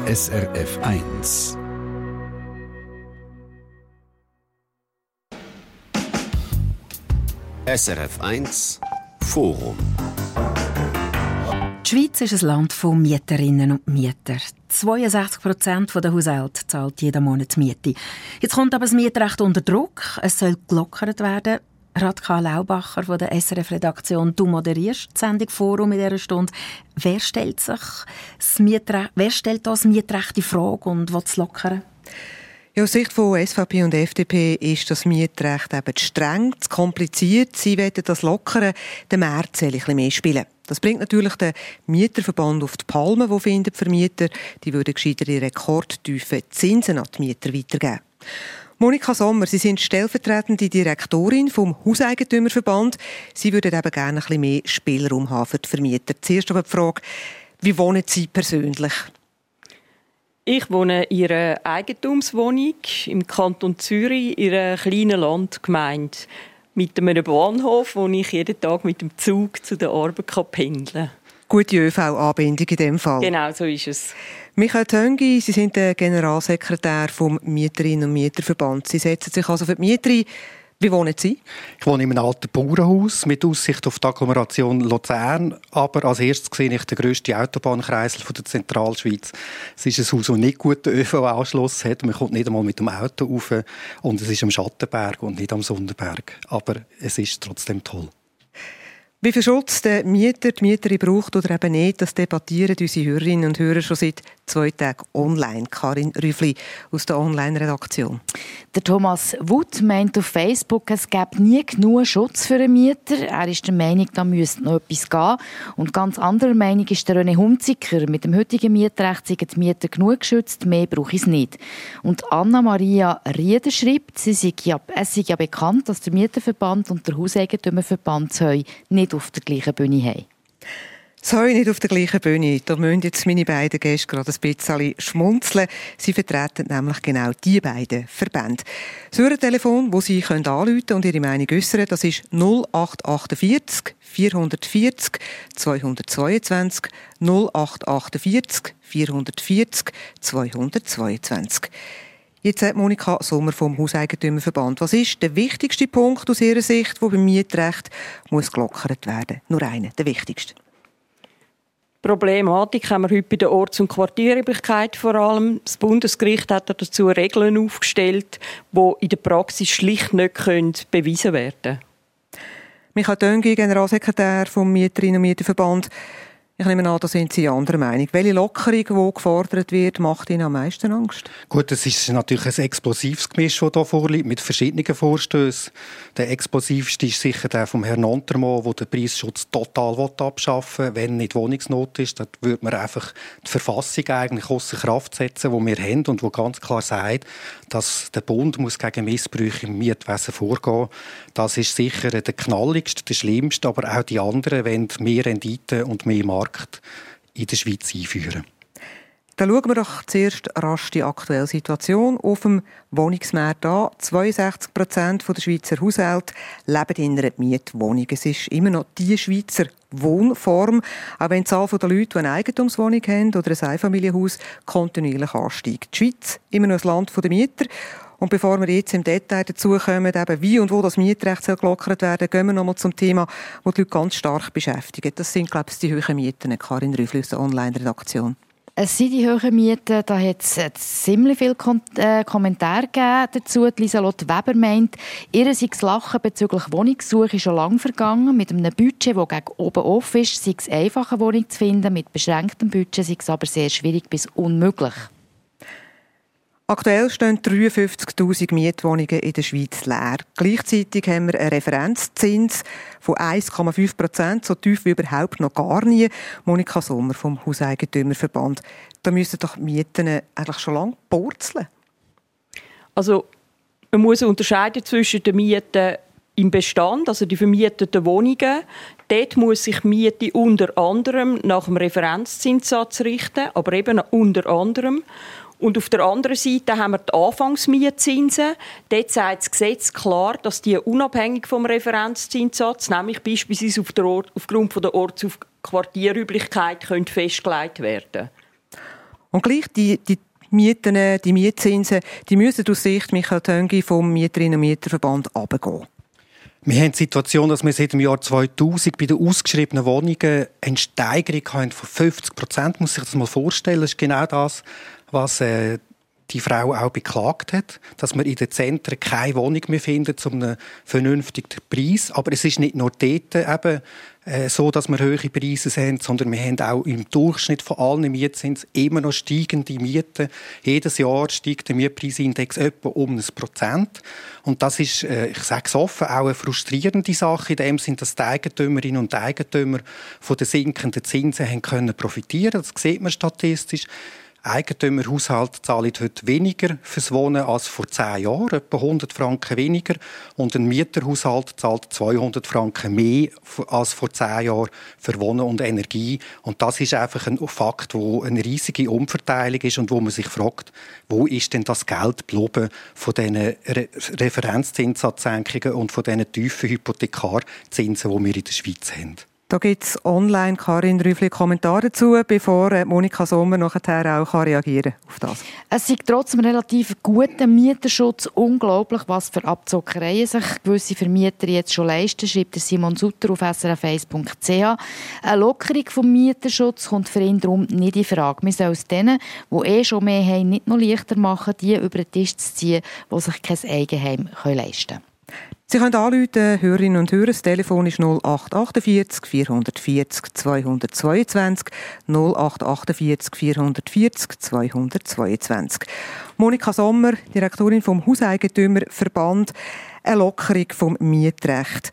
SRF 1. SRF 1 Forum. Die Schweiz ist ein Land von Mieterinnen und Mietern. 62% der Haushalte zahlt jeden Monat Miete. Jetzt kommt aber das Mietrecht unter Druck. Es soll gelockert werden. Radka Laubacher von der SRF-Redaktion, du moderierst die Sendung Forum in dieser Stunde. Wer stellt das Mietrecht in Frage und will es lockern? Ja, aus Sicht von SVP und FDP ist das Mietrecht eben zu streng, zu kompliziert. Sie wollen das lockern, der Markt soll ein bisschen mehr spielen. Das bringt natürlich den Mieterverband auf die Palme, der findet, Vermieter, die würden gescheiter die rekordtiefen Zinsen an die Mieter weitergeben. Monika Sommer, Sie sind stellvertretende Direktorin vom Hauseigentümerverband. Sie würden eben gerne ein bisschen mehr Spielraum haben für die Vermieter. Zuerst aber die Frage, wie wohnen Sie persönlich? Ich wohne in einer Eigentumswohnung im Kanton Zürich, in einer kleinen Landgemeinde mit einem Bahnhof, wo ich jeden Tag mit dem Zug zu der Arbeit pendeln kann. Gute ÖV-Anbindung in diesem Fall. Genau, so ist es. Michael Töngi, Sie sind der Generalsekretär vom Mieterinnen- und Mieterverband. Sie setzen sich also für die Mieter ein. Wie wohnen Sie? Ich wohne in einem alten Bauernhaus mit Aussicht auf die Agglomeration Luzern. Aber als erstes sehe ich den grössten Autobahnkreisel der Zentralschweiz. Es ist ein Haus, das nicht guten ÖV-Anschluss hat. Man kommt nicht einmal mit dem Auto rauf. Und es ist am Schattenberg und nicht am Sonnenberg. Aber es ist trotzdem toll. Wie viel Schutz der Mieter, die Mieterin braucht oder eben nicht, das debattieren unsere Hörerinnen und Hörer schon seit 2 Tagen online. Karin Rüffli aus der Online-Redaktion. Der Thomas Wutt meint auf Facebook, es gäbe nie genug Schutz für einen Mieter. Er ist der Meinung, da müsste noch etwas gehen. Und ganz anderer Meinung ist der René Hunziker. Mit dem heutigen Mietrecht sind die Mieter genug geschützt, mehr brauche ich es nicht. Und Anna-Maria Rieder schreibt, es sei ja bekannt, dass der Mieterverband und der Hauseigentümerverband nicht auf der gleichen Bühne haben. Sorry, nicht auf der gleichen Bühne. Da müssen jetzt meine beiden Gäste gerade ein bisschen schmunzeln. Sie vertreten nämlich genau die beiden Verbände. Das Hörertelefon, das Sie anrufen können und Ihre Meinung äußern, das ist 0848 440 222 0848 440 222. Jetzt sagt Monika Sommer vom Hauseigentümerverband. Was ist der wichtigste Punkt aus Ihrer Sicht, der beim Mietrecht muss gelockert werden? Nur einer, der wichtigste. Problematik haben wir heute bei der Orts- und Quartierüblichkeit vor allem. Das Bundesgericht hat dazu Regeln aufgestellt, die in der Praxis schlicht nicht bewiesen werden können. Michael Töngi, Generalsekretär vom Mieterinnen- und Mieterverband. Ich nehme an, da sind Sie anderer Meinung. Welche Lockerung, die gefordert wird, macht Ihnen am meisten Angst? Gut, es ist natürlich ein explosives Gemisch, das hier vorliegt, mit verschiedenen Vorstößen. Der explosivste ist sicher der von Herrn Nontermann, der den Preisschutz total abschaffen will. Wenn nicht Wohnungsnot ist, dann würde man einfach die Verfassung eigentlich ausser Kraft setzen, die wir haben und die ganz klar sagt, dass der Bund muss gegen Missbrüche im Mietwesen vorgehen muss. Das ist sicher der knalligste, der schlimmste, aber auch die anderen wollen mehr Rendite und mehr Markt in der Schweiz einführen. Dann schauen wir doch zuerst rasch die aktuelle Situation auf dem Wohnungsmarkt an. 62% der Schweizer Haushalte leben in einer Mietwohnung. Es ist immer noch die Schweizer Wohnform, auch wenn die Zahl der Leute, die eine Eigentumswohnung haben oder ein Einfamilienhaus, kontinuierlich ansteigt. Die Schweiz immer noch ein Land der Mieter. Und bevor wir jetzt im Detail dazu kommen, eben wie und wo das Mietrecht gelockert werden soll, gehen wir nochmal zum Thema, das die Leute ganz stark beschäftigt. Das sind, glaube ich, die hohen Mieten. Karin Rüffli aus der Online-Redaktion. Es sind die hohen Mieten, da hat es ziemlich viele Kommentare dazu. Lieselotte Weber meint, ihr sei das Lachen bezüglich Wohnungssuche schon lange vergangen. Mit einem Budget, das gegen oben offen ist, sei es einfach, eine Wohnung zu finden. Mit beschränktem Budget sei es aber sehr schwierig bis unmöglich. Aktuell stehen 53'000 Mietwohnungen in der Schweiz leer. Gleichzeitig haben wir einen Referenzzins von 1,5%, so tief wie überhaupt noch gar nie. Monika Sommer vom Hauseigentümerverband. Da müssen doch die Mieten eigentlich schon lange purzeln. Also, man muss unterscheiden zwischen den Mieten im Bestand, also die vermieteten Wohnungen. Dort muss sich die Miete unter anderem nach dem Referenzzinssatz richten, aber eben unter anderem. Und auf der anderen Seite haben wir die Anfangsmietzinsen. Dort sagt das Gesetz klar, dass die unabhängig vom Referenzzinssatz, nämlich beispielsweise aufgrund der Orts- und Quartierüblichkeit, festgelegt werden können. Und gleich die Mieten, die Mietzinsen, die müssen aus Sicht Michael Töngi vom Mieterinnen- und Mieterverband runtergehen. Wir haben die Situation, dass wir seit dem Jahr 2000 bei den ausgeschriebenen Wohnungen eine Steigerung haben von 50%. Muss sich das mal vorstellen. Das ist genau das, was die Frau auch beklagt hat, dass man in den Zentren keine Wohnung mehr findet zu einem vernünftigen Preis. Aber es ist nicht nur dort eben so, dass wir hohe Preise haben, sondern wir haben auch im Durchschnitt von allen Mietzinsen immer noch steigende Mieten. Jedes Jahr steigt der Mietpreisindex etwa um 1%. Und das ist, ich sage es offen, auch eine frustrierende Sache. In dem Sinne, dass die Eigentümerinnen und Eigentümer von den sinkenden Zinsen haben können profitieren. Das sieht man statistisch. Eigentümerhaushalte zahlen heute weniger fürs Wohnen als vor 10 Jahren, etwa 100 Franken weniger. Und ein Mieterhaushalt zahlt 200 Franken mehr als vor 10 Jahren für Wohnen und Energie. Und das ist einfach ein Fakt, wo eine riesige Umverteilung ist und wo man sich fragt, wo ist denn das Geld geblieben von diesen Referenzzinssatzsenkungen und von diesen tiefen Hypothekarzinsen, die wir in der Schweiz haben. Da gibt es online, Karin Rüffli, Kommentare dazu, bevor Monika Sommer nachher auch reagieren kann auf das. Es ist trotz einem relativ guten Mieterschutz unglaublich, was für Abzockereien sich gewisse Vermieter jetzt schon leisten, schreibt Simon Sutter auf srf1.ch. Eine Lockerung vom Mieterschutz kommt für ihn darum nicht in Frage. Wir sollen es denen, die schon mehr haben, nicht noch leichter machen, die über den Tisch zu ziehen, die sich kein Eigenheim leisten können. Sie können anrufen, Hörerinnen und Hörer. Das Telefon ist 0848 440 222 0848 440 222. Monika Sommer, Direktorin vom Hauseigentümerverband, eine Lockerung vom Mietrecht.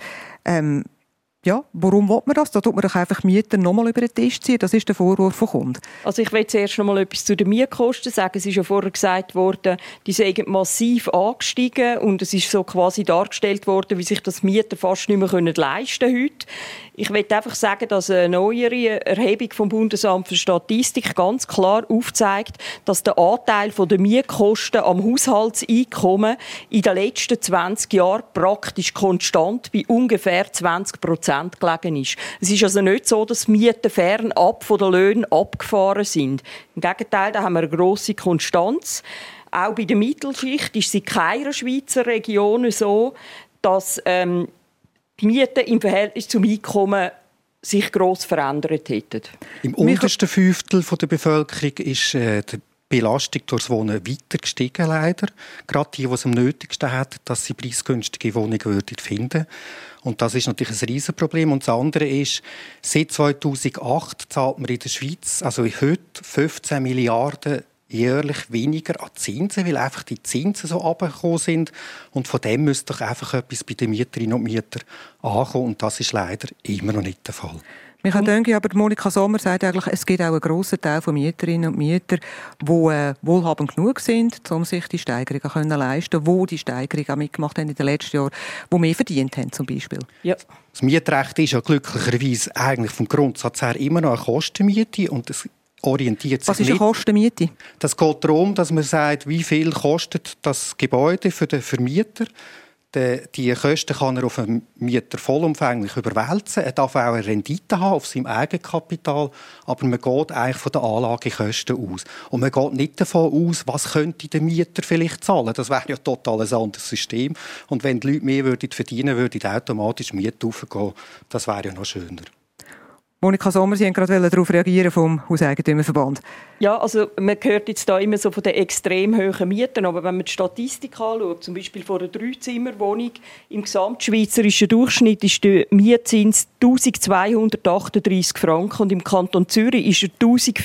Ja, warum will man das? Da tut man doch einfach Mieter nochmal über den Tisch ziehen. Das ist der Vorwurf von Kunden. Also ich will zuerst noch mal etwas zu den Mietkosten sagen. Es ist ja vorher gesagt worden, die seien massiv angestiegen und es ist so quasi dargestellt worden, wie sich das Mieter fast nicht mehr leisten können heute. Ich will einfach sagen, dass eine neuere Erhebung vom Bundesamt für Statistik ganz klar aufzeigt, dass der Anteil der Mietkosten am Haushaltseinkommen in den letzten 20 Jahren praktisch konstant bei ungefähr 20% gelegen ist. Es ist also nicht so, dass Mieten fernab von den Löhnen abgefahren sind. Im Gegenteil, da haben wir eine grosse Konstanz. Auch bei der Mittelschicht ist es in keiner Schweizer Region so, dass die Mieten im Verhältnis zum Einkommen sich gross verändert hätten. Im untersten Fünftel der Bevölkerung ist die Belastung durchs Wohnen weiter gestiegen, leider. Gerade die es am nötigsten hätten, dass sie preisgünstige Wohnungen finden würden. Und das ist natürlich ein Riesenproblem. Und das andere ist, seit 2008 zahlt man in der Schweiz, also heute 15 Milliarden jährlich weniger an Zinsen, weil einfach die Zinsen so runtergekommen sind. Und von dem müsste doch einfach etwas bei den Mieterinnen und Mietern ankommen. Und das ist leider immer noch nicht der Fall. Michael Töngi, aber Monika Sommer sagt eigentlich, es gibt auch einen grossen Teil von Mieterinnen und Mietern, die wohlhabend genug sind, um sich die Steigerungen leisten können, die die Steigerung auch mitgemacht haben in den letzten Jahren, die mehr verdient haben zum Beispiel. Ja. Das Mietrecht ist ja glücklicherweise eigentlich vom Grundsatz her immer noch eine Kostenmiete und es orientiert sich Was ist eine Kostenmiete? Das geht darum, dass man sagt, wie viel kostet das Gebäude für den Vermieter. Die Kosten kann er auf den Mieter vollumfänglich überwälzen. Er darf auch eine Rendite haben auf seinem Eigenkapital, aber man geht eigentlich von den Anlagekosten aus. Und man geht nicht davon aus, was könnte der Mieter vielleicht zahlen. Das wäre ja total ein anderes System. Und wenn die Leute mehr verdienen würden, automatisch die Miete hochgehen. Das wäre ja noch schöner. Monika Sommer, Sie haben gerade darauf reagieren vom Hauseigentümerverband. Ja, also man hört jetzt da immer so von den extrem hohen Mieten, aber wenn man die Statistik anschaut, zum Beispiel von einer 3-Zimmer-Wohnung im gesamtschweizerischen Durchschnitt ist der Mietzins 1238 Franken und im Kanton Zürich ist er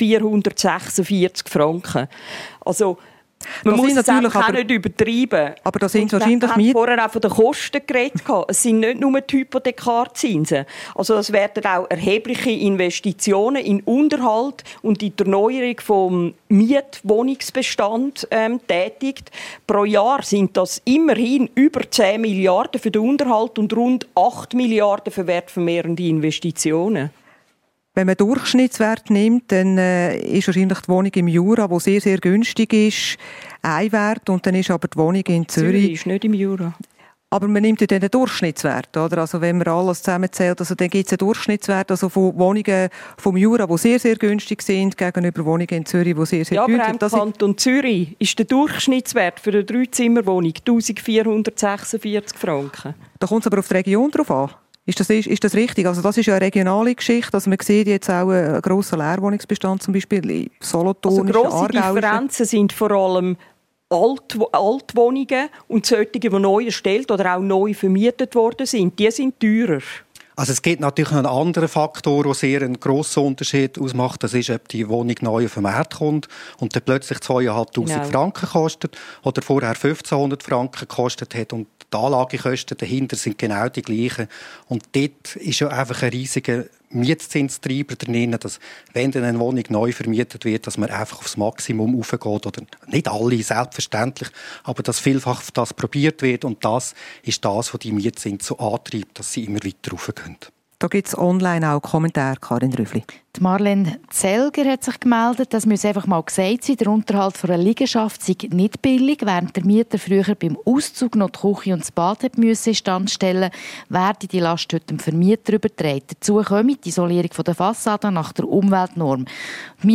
1446 Franken. Also man muss es auch nicht übertreiben. Aber das sind wahrscheinlich Mieten. Vorher auch von den Kosten geredet. Es sind nicht nur die Hypothekarzinsen. Also es werden auch erhebliche Investitionen in Unterhalt und in die Erneuerung vom Mietwohnungsbestand tätigt. Pro Jahr sind das immerhin über 10 Milliarden für den Unterhalt und rund 8 Milliarden für wertvermehrende Investitionen. Wenn man Durchschnittswert nimmt, dann ist wahrscheinlich die Wohnung im Jura, die sehr, sehr günstig ist, ein Wert. Und dann ist aber die Wohnung in Zürich ist nicht im Jura. Aber man nimmt ja dann den Durchschnittswert, oder? Also wenn man alles zusammenzählt, also dann gibt es einen Durchschnittswert, also von Wohnungen vom Jura, die sehr, sehr günstig sind, gegenüber Wohnungen in Zürich, die sehr, sehr teuer sind. Ja, aber im Kanton Zürich ist der Durchschnittswert für eine 3-Zimmer-Wohnung 1446 Franken. Da kommt es aber auf die Region drauf an. Ist das richtig? Also das ist ja eine regionale Geschichte. Also man sieht jetzt auch einen grossen Leerwohnungsbestand, zum Beispiel in Solothurn, also grosse Differenzen sind vor allem Altwohnungen und solche, die neu erstellt oder auch neu vermietet worden sind. Die sind teurer. Also es gibt natürlich noch einen anderen Faktor, der sehr einen grossen Unterschied ausmacht. Das ist, ob die Wohnung neu auf den Markt kommt und dann plötzlich 2'500 Franken kostet oder vorher 1'500 Franken gekostet hat. Und die Anlagekosten dahinter sind genau die gleichen. Und dort ist ja einfach ein riesiger Mietzinstreiber drin, dass, wenn dann eine Wohnung neu vermietet wird, dass man einfach aufs Maximum raufgeht. Oder nicht alle, selbstverständlich, aber dass vielfach das probiert wird. Und das ist das, was die Mietzins so antreibt, dass sie immer weiter raufgehen. Da gibt es online auch Kommentare, Karin Rüffli. Die Marlene Zelger hat sich gemeldet, das muss einfach mal gesagt sein, der Unterhalt von einer Liegenschaft sei nicht billig. Während der Mieter früher beim Auszug noch die Küche und das Bad in Stand stellen, werde die Last heute dem Vermieter übertragen. Dazu kommt die Isolierung der Fassade nach der Umweltnorm. Die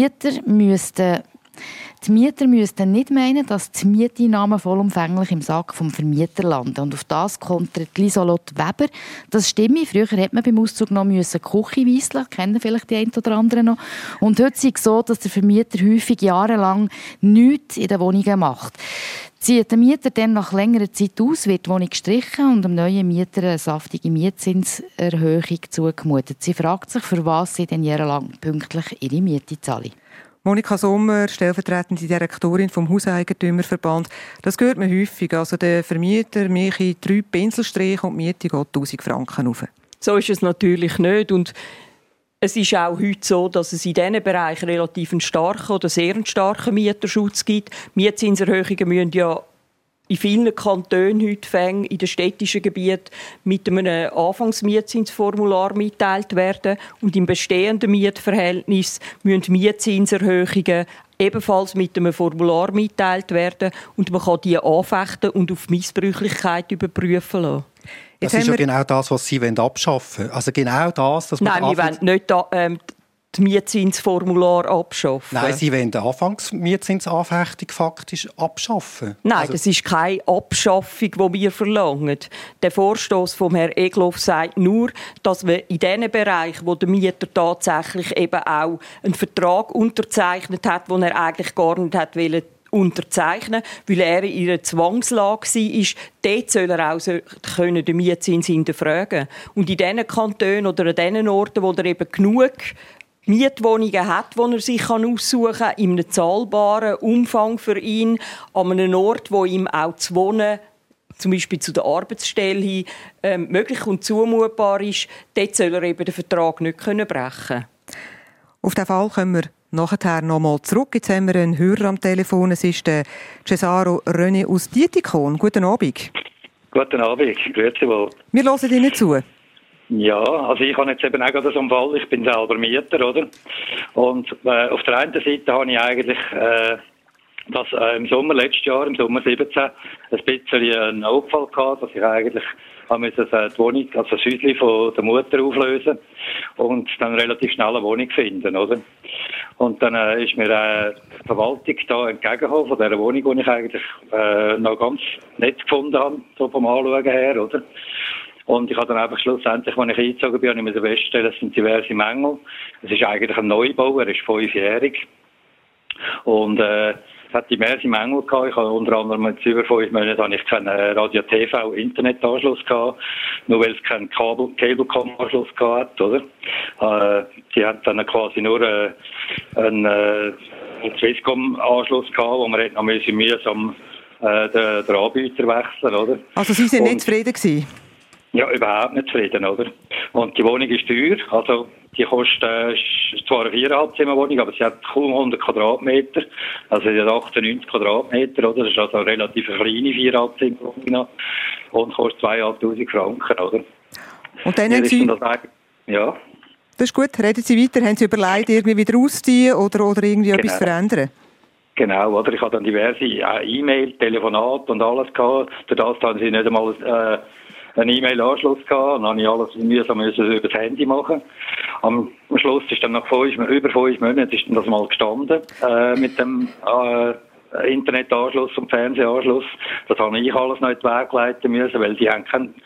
Mieter müssten nicht meinen, dass die Mieteinnahmen vollumfänglich im Sack vom Vermieter landen. Und auf das kontert Lieselotte Weber. Das stimmt. Früher hat man beim Auszug noch die Küche weisseln. Kennen vielleicht die einen oder anderen noch. Und heute ist es so, dass der Vermieter häufig jahrelang nichts in den Wohnungen macht. Zieht der Mieter dann nach längerer Zeit aus, wird die Wohnung gestrichen und dem neuen Mieter eine saftige Mietzinserhöhung zugemutet. Sie fragt sich, für was sie denn jahrelang pünktlich ihre Miete zahlen. Monika Sommer, stellvertretende Direktorin vom Hauseigentümerverband. Das hört man häufig. Also der Vermieter mache 3 Pinselstriche und die Miete geht 1'000 Franken rauf. So ist es natürlich nicht. Und es ist auch heute so, dass es in diesen Bereichen relativ einen starken oder sehr starken Mieterschutz gibt. Mietzinserhöhungen müssen ja in vielen Kantonen heute in den städtischen Gebieten mit einem Anfangsmietzinsformular mitteilt werden. Und im bestehenden Mietverhältnis müssen Mietzinserhöhungen ebenfalls mit einem Formular mitteilt werden. Und man kann die anfechten und auf Missbräuchlichkeit überprüfen lassen. Das ist ja genau das, was Sie abschaffen wollen. Also genau das, dass man Nein, wir wollen nicht das Mietzinsformular abschaffen. Nein, Sie wollen die Anfangsmietzinsanfechtung faktisch abschaffen. Nein, das ist keine Abschaffung, die wir verlangen. Der Vorstoss von Herrn Egloff sagt nur, dass wir in den Bereichen, wo der Mieter tatsächlich eben auch einen Vertrag unterzeichnet hat, den er eigentlich gar nicht hat wollen unterzeichnen, weil er in einer Zwangslage war, dort soll er auch den Mietzins hinterfragen. Und in diesen Kantonen oder an diesen Orten, wo er eben genug Mietwohnungen hat, die er sich aussuchen kann, in einem zahlbaren Umfang für ihn, an einem Ort, wo ihm auch zu wohnen, zum Beispiel zu der Arbeitsstelle hin, möglich und zumutbar ist, dort soll er eben den Vertrag nicht brechen können. Auf diesen Fall kommen wir nachher noch mal zurück. Jetzt haben wir einen Hörer am Telefon. Es ist der Cesaro René aus Dietikon. Guten Abend. Guten Abend, grüezi wohl. Wir hören Ihnen zu. Ja, also ich habe jetzt eben auch gerade so einen Fall. Ich bin selber Mieter, oder? Und auf der einen Seite habe ich eigentlich das im Sommer letztes Jahr, im Sommer 2017, ein bisschen einen Notfall gehabt, dass ich eigentlich die Wohnung, also das Häuschen von der Mutter auflösen und dann relativ schnell eine Wohnung finden, oder? Und dann ist mir die Verwaltung da entgegengekommen von dieser Wohnung, die ich eigentlich noch ganz nett gefunden habe, so vom Anschauen her, oder? Und ich habe dann einfach schlussendlich, als ich eingezogen bin, musste ich feststellen, es sind diverse Mängel. Es ist eigentlich ein Neubau, er ist 5-jährig. Und es hat diverse Mängel gehabt. Ich habe unter anderem mit über 5 Monaten keinen Radio-TV-Internetanschluss gehabt, nur weil es keinen Cable-Com-Anschluss gehabt hat, oder? Sie hat dann quasi nur einen Swisscom-Anschluss gehabt, wo man noch mühsam den Anbieter wechseln, oder? Also Sie sind nicht zufrieden gewesen? Ja, überhaupt nicht zufrieden, oder? Und die Wohnung ist teuer, also die kostet zwar eine 4,5-Zimmer-Wohnung, aber sie hat kaum 100 Quadratmeter, also sie hat 98 Quadratmeter, oder? Das ist also eine relativ kleine 4,5-Zimmer-Wohnung und kostet 2'500 Franken, oder? Und dann haben Sie... Ja. Das ist gut, reden Sie weiter. Haben Sie überlegt, irgendwie wieder auszuziehen oder irgendwie etwas verändern? Genau, oder? Ich hatte dann diverse E-Mail, Telefonate und alles gehabt. Durch das haben sie nicht einmal einen E-Mail-Anschluss gehabt. Und dann habe ich alles mühsam über das Handy machen. Am Schluss ist dann nach über 5 Monaten ist dann das mal gestanden, mit dem Internetanschluss und Fernsehanschluss. Das habe ich alles noch in die Wege leiten müssen, weil die haben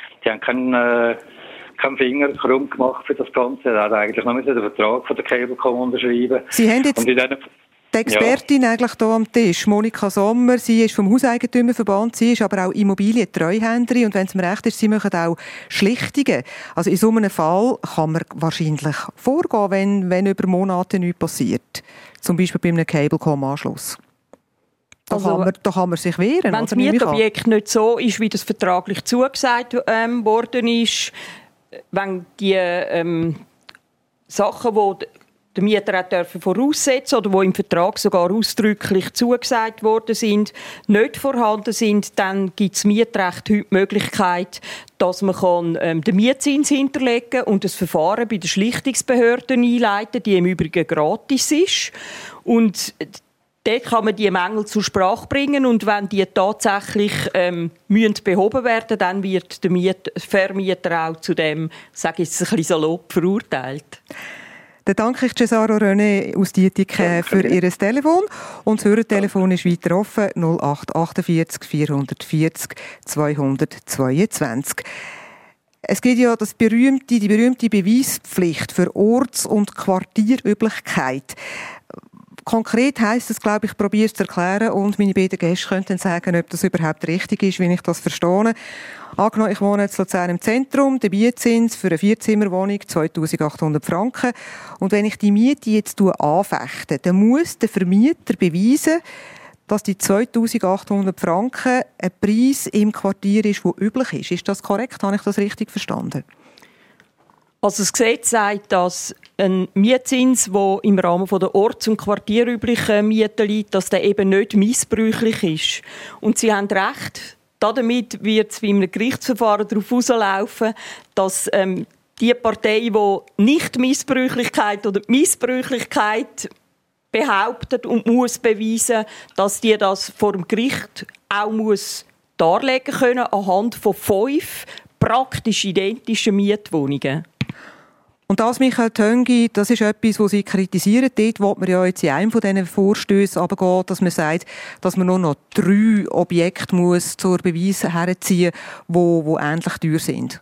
keinen Finger krumm gemacht für das Ganze. Er hat eigentlich noch den Vertrag von der Cablecom unterschreiben. Sie haben jetzt die Expertin eigentlich hier am Tisch, Monika Sommer. Sie ist vom Hauseigentümerverband, sie ist aber auch Immobilientreuhänderin und wenn es mir recht ist, sie machen auch Schlichtungen. Also in so einem Fall kann man wahrscheinlich vorgehen, wenn über Monate nichts passiert. Zum Beispiel bei einem Cablecom-Anschluss. Da kann man sich wehren. Wenn das Mietobjekt nicht so ist, wie das vertraglich zugesagt worden ist, wenn die Sachen, die der Mieter auch voraussetzen oder die im Vertrag sogar ausdrücklich zugesagt worden sind, nicht vorhanden sind, dann gibt das Mietrecht heute die Möglichkeit, dass man den Mietzins hinterlegen kann und das Verfahren bei den Schlichtungsbehörden einleiten, die im Übrigen gratis ist. Und dort kann man die Mängel zur Sprache bringen und wenn die tatsächlich behoben werden, dann wird der Vermieter auch zu dem, sage ich jetzt ein bisschen salopp, verurteilt. Dann danke ich Cesaro René aus Dietiken für Ihr Telefon. Und das Hörertelefon ist weiter offen, 0848 440 222. Es gibt ja die berühmte Beweispflicht für Orts- und Quartierüblichkeit. Konkret heisst es, glaube ich, probiere es zu erklären und meine beiden Gäste könnten sagen, ob das überhaupt richtig ist, wie ich das verstehe. Angenommen, ich wohne in Luzern im Zentrum, der Mietzins für eine 4-Zimmer-Wohnung 2'800 Franken. Und wenn ich die Miete jetzt anfechte, dann muss der Vermieter beweisen, dass die 2'800 Franken ein Preis im Quartier ist, der üblich ist. Ist das korrekt? Habe ich das richtig verstanden? Also das Gesetz sagt, dass ein Mietzins, der im Rahmen der orts- und quartierüblichen Miete liegt, dass der eben nicht missbräuchlich ist. Und Sie haben recht, damit wird es bei einem Gerichtsverfahren darauf herauslaufen, dass die Partei, die nicht Missbräuchlichkeit oder die Missbräuchlichkeit behauptet und muss beweisen, dass die das vor dem Gericht auch muss darlegen können anhand von 5 praktisch identischen Mietwohnungen. Und das, Michael Töngi, das ist etwas, was Sie kritisieren. Dort will man ja jetzt in einem von diesen Vorstößen runtergehen, dass man sagt, dass man nur noch 3 Objekte muss zur Beweis herziehen muss, die ähnlich teuer sind.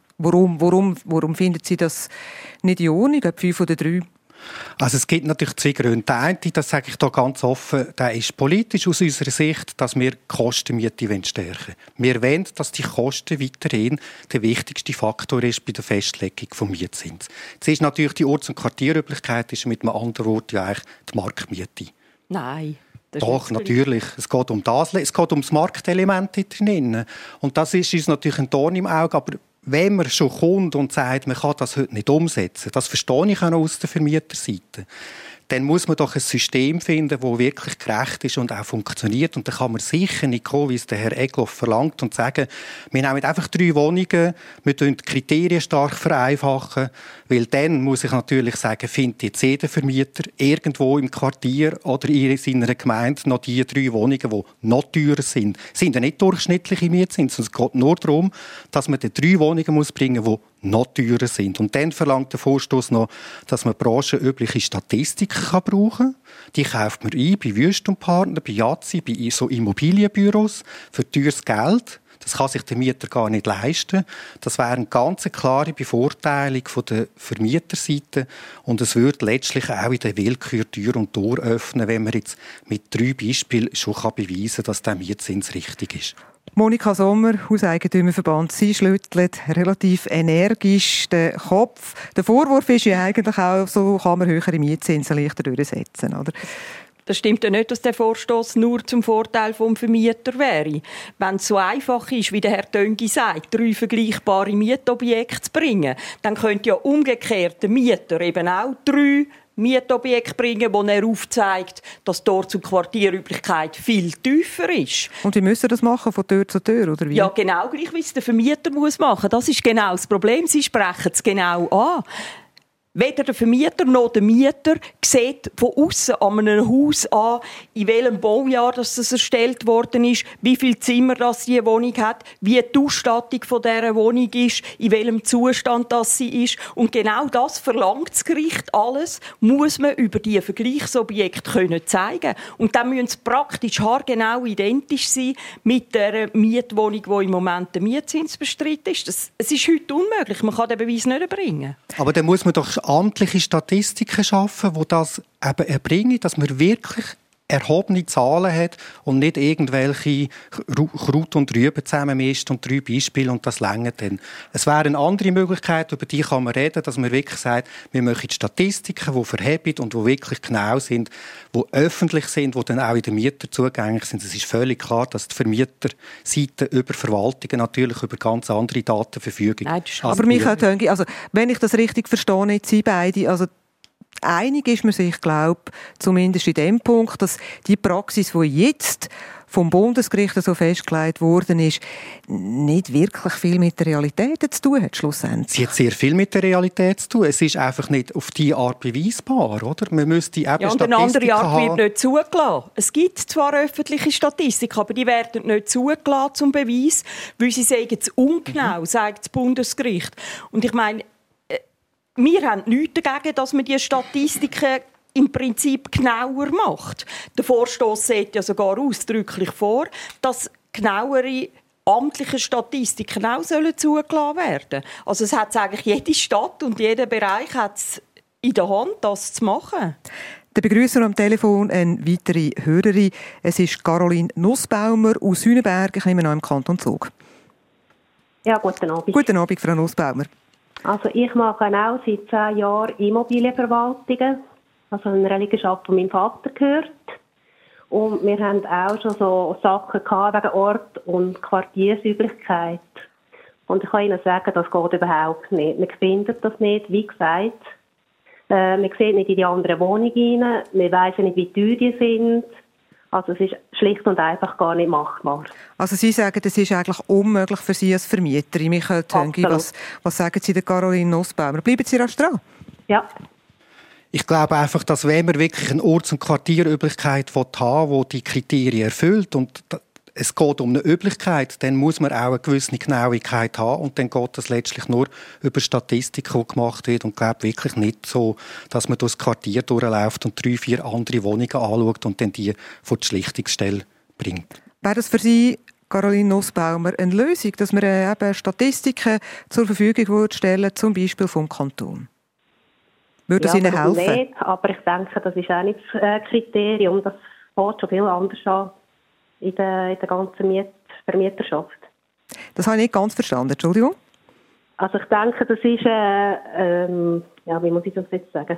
Warum finden Sie das nicht in Ordnung, 5 oder 3? Also es gibt natürlich 2 Gründe. Der eine, das sage ich hier ganz offen, der ist politisch aus unserer Sicht, dass wir die Kostenmiete stärken wollen. Wir wollen, dass die Kosten weiterhin der wichtigste Faktor ist bei der Festlegung des Mietzins. Jetzt ist natürlich die Orts- und Quartierüblichkeit ist mit einem anderen Wort ja eigentlich die Marktmiete. Nein. Doch, natürlich. Es geht um das. Es geht um das Marktelement drin. Und das ist uns natürlich ein Dorn im Auge, aber wenn man schon kommt und sagt, man kann das heute nicht umsetzen, das verstehe ich auch aus der Vermieterseite, dann muss man doch ein System finden, das wirklich gerecht ist und auch funktioniert. Und dann kann man sicher nicht kommen, wie es der Herr Egloff verlangt, und sagen, wir nehmen einfach 3 Wohnungen, wir vereinfachen die Kriterien stark vereinfachen, weil dann muss ich natürlich sagen, findet jetzt jeder Vermieter irgendwo im Quartier oder in seiner Gemeinde noch die 3 Wohnungen, die noch teurer sind. Es sind ja nicht durchschnittliche Mietzinsen, es geht nur darum, dass man die 3 Wohnungen muss bringen muss, die noch teurer sind. Und dann verlangt der Vorstoß noch, dass man branchenübliche Statistiken brauchen kann. Die kauft man ein bei Wüst & Partner, bei Yazzi, bei so Immobilienbüros für teures Geld. Das kann sich der Mieter gar nicht leisten. Das wäre eine ganz klare Bevorteilung von der Vermieterseite. Und es würde letztlich auch in der Willkür Tür und Tor öffnen, wenn man jetzt mit 3 Beispielen schon beweisen kann, dass der Mietzins richtig ist. Monika Sommer, Hauseigentümerverband, Sie schütteln relativ energisch den Kopf. Der Vorwurf ist ja eigentlich auch, so kann man höhere Mietzinsen leichter durchsetzen, oder? Das stimmt ja nicht, dass der Vorstoß nur zum Vorteil des Vermieters wäre. Wenn es so einfach ist, wie der Herr Töngi sagt, 3 vergleichbare Mietobjekte zu bringen, dann könnte ja umgekehrt der Mieter eben auch 3 Mietobjekte bringen, wo er aufzeigt, dass dort zur Quartierüblichkeit viel tiefer ist. Und wie müssen das machen, von Tür zu Tür, oder wie? Ja, genau gleich, wie es der Vermieter machen muss. Das ist genau das Problem. Sie sprechen es genau an. Weder der Vermieter noch der Mieter sieht von außen an einem Haus an, in welchem Baujahr das erstellt worden ist, wie viele Zimmer das die Wohnung hat, wie die Ausstattung von dieser Wohnung ist, in welchem Zustand das sie ist. Und genau das verlangt das Gericht alles, muss man über diese Vergleichsobjekte zeigen. Und dann müssen sie praktisch haargenau identisch sein mit der Mietwohnung, die im Moment der Mietzins bestritten ist. Es ist heute unmöglich, man kann den Beweis nicht erbringen. Aber dann muss man doch amtliche Statistiken schaffen, die das eben erbringen, dass man wirklich erhobene Zahlen hat und nicht irgendwelche Kraut und Rüben zusammenmischt und 3 Beispiele und das reicht dann. Es wäre eine andere Möglichkeit, über die kann man reden, dass man wirklich sagt, wir möchten Statistiken, die verheben und die wirklich genau sind, die öffentlich sind, die dann auch in den Mietern zugänglich sind. Es ist völlig klar, dass die Vermieterseite über Verwaltungen natürlich über ganz andere Daten verfügen. Aber Michael Töngi, also wenn ich das richtig verstehe, nicht Sie beide, also einig ist man sich, glaube ich, zumindest in dem Punkt, dass die Praxis, die jetzt vom Bundesgericht so festgelegt worden ist, nicht wirklich viel mit der Realität zu tun hat, schlussendlich. Sie hat sehr viel mit der Realität zu tun. Es ist einfach nicht auf diese Art beweisbar, oder? Man müsste eben und eine andere Art wird nicht zugelassen. Es gibt zwar öffentliche Statistiken, aber die werden nicht zugelassen zum Beweis, weil sie sagen es ungenau, sagt das Bundesgericht. Und ich meine, wir haben nichts dagegen, dass man die Statistiken im Prinzip genauer macht. Der Vorstoss sieht ja sogar ausdrücklich vor, dass genauere amtliche Statistiken auch zugelassen werden sollen. Also es hat eigentlich jede Stadt und jeder Bereich hat es in der Hand, das zu machen. Der Begrüßer am Telefon eine weitere Hörerin. Es ist Caroline Nussbaumer aus Hüneberg, ich nehme an im Kanton Zug. Ja, guten Abend. Guten Abend, Frau Nussbaumer. Also ich mache auch seit 10 Jahren Immobilienverwaltungen, also einer Liegenschaft, die meinem Vater gehört. Und wir haben auch schon so Sachen gehabt wegen Ort- und Quartiersüblichkeit. Und ich kann Ihnen sagen, das geht überhaupt nicht. Man findet das nicht, wie gesagt. Man sieht nicht in die anderen Wohnungen rein, man weiss nicht, wie teuer die sind. Also es ist schlicht und einfach gar nicht machbar. Also Sie sagen, es ist eigentlich unmöglich für Sie als Vermieterin. Michael Töngi, was sagen Sie der Caroline Nussbaumer? Bleiben Sie rasch dran? Ja. Ich glaube einfach, dass wenn man wirklich eine Orts- und Quartierüblichkeit haben will, die die Kriterien erfüllt und es geht um eine Üblichkeit, dann muss man auch eine gewisse Genauigkeit haben und dann geht das letztlich nur über Statistiken, die gemacht wird und ich glaube wirklich nicht so, dass man durchs Quartier durchläuft und 3, 4 andere Wohnungen anschaut und dann die vor die Schlichtungsstelle bringt. Wäre das für Sie, Caroline Nussbaumer, eine Lösung, dass man eben Statistiken zur Verfügung stellen, zum Beispiel vom Kanton? Würde es Ihnen helfen? Nicht, aber ich denke, das ist auch nicht das Kriterium. Das fängt schon viel anders an in der ganzen Vermieterschaft. Das habe ich nicht ganz verstanden, Entschuldigung. Also ich denke, das ist, wie muss ich das jetzt sagen?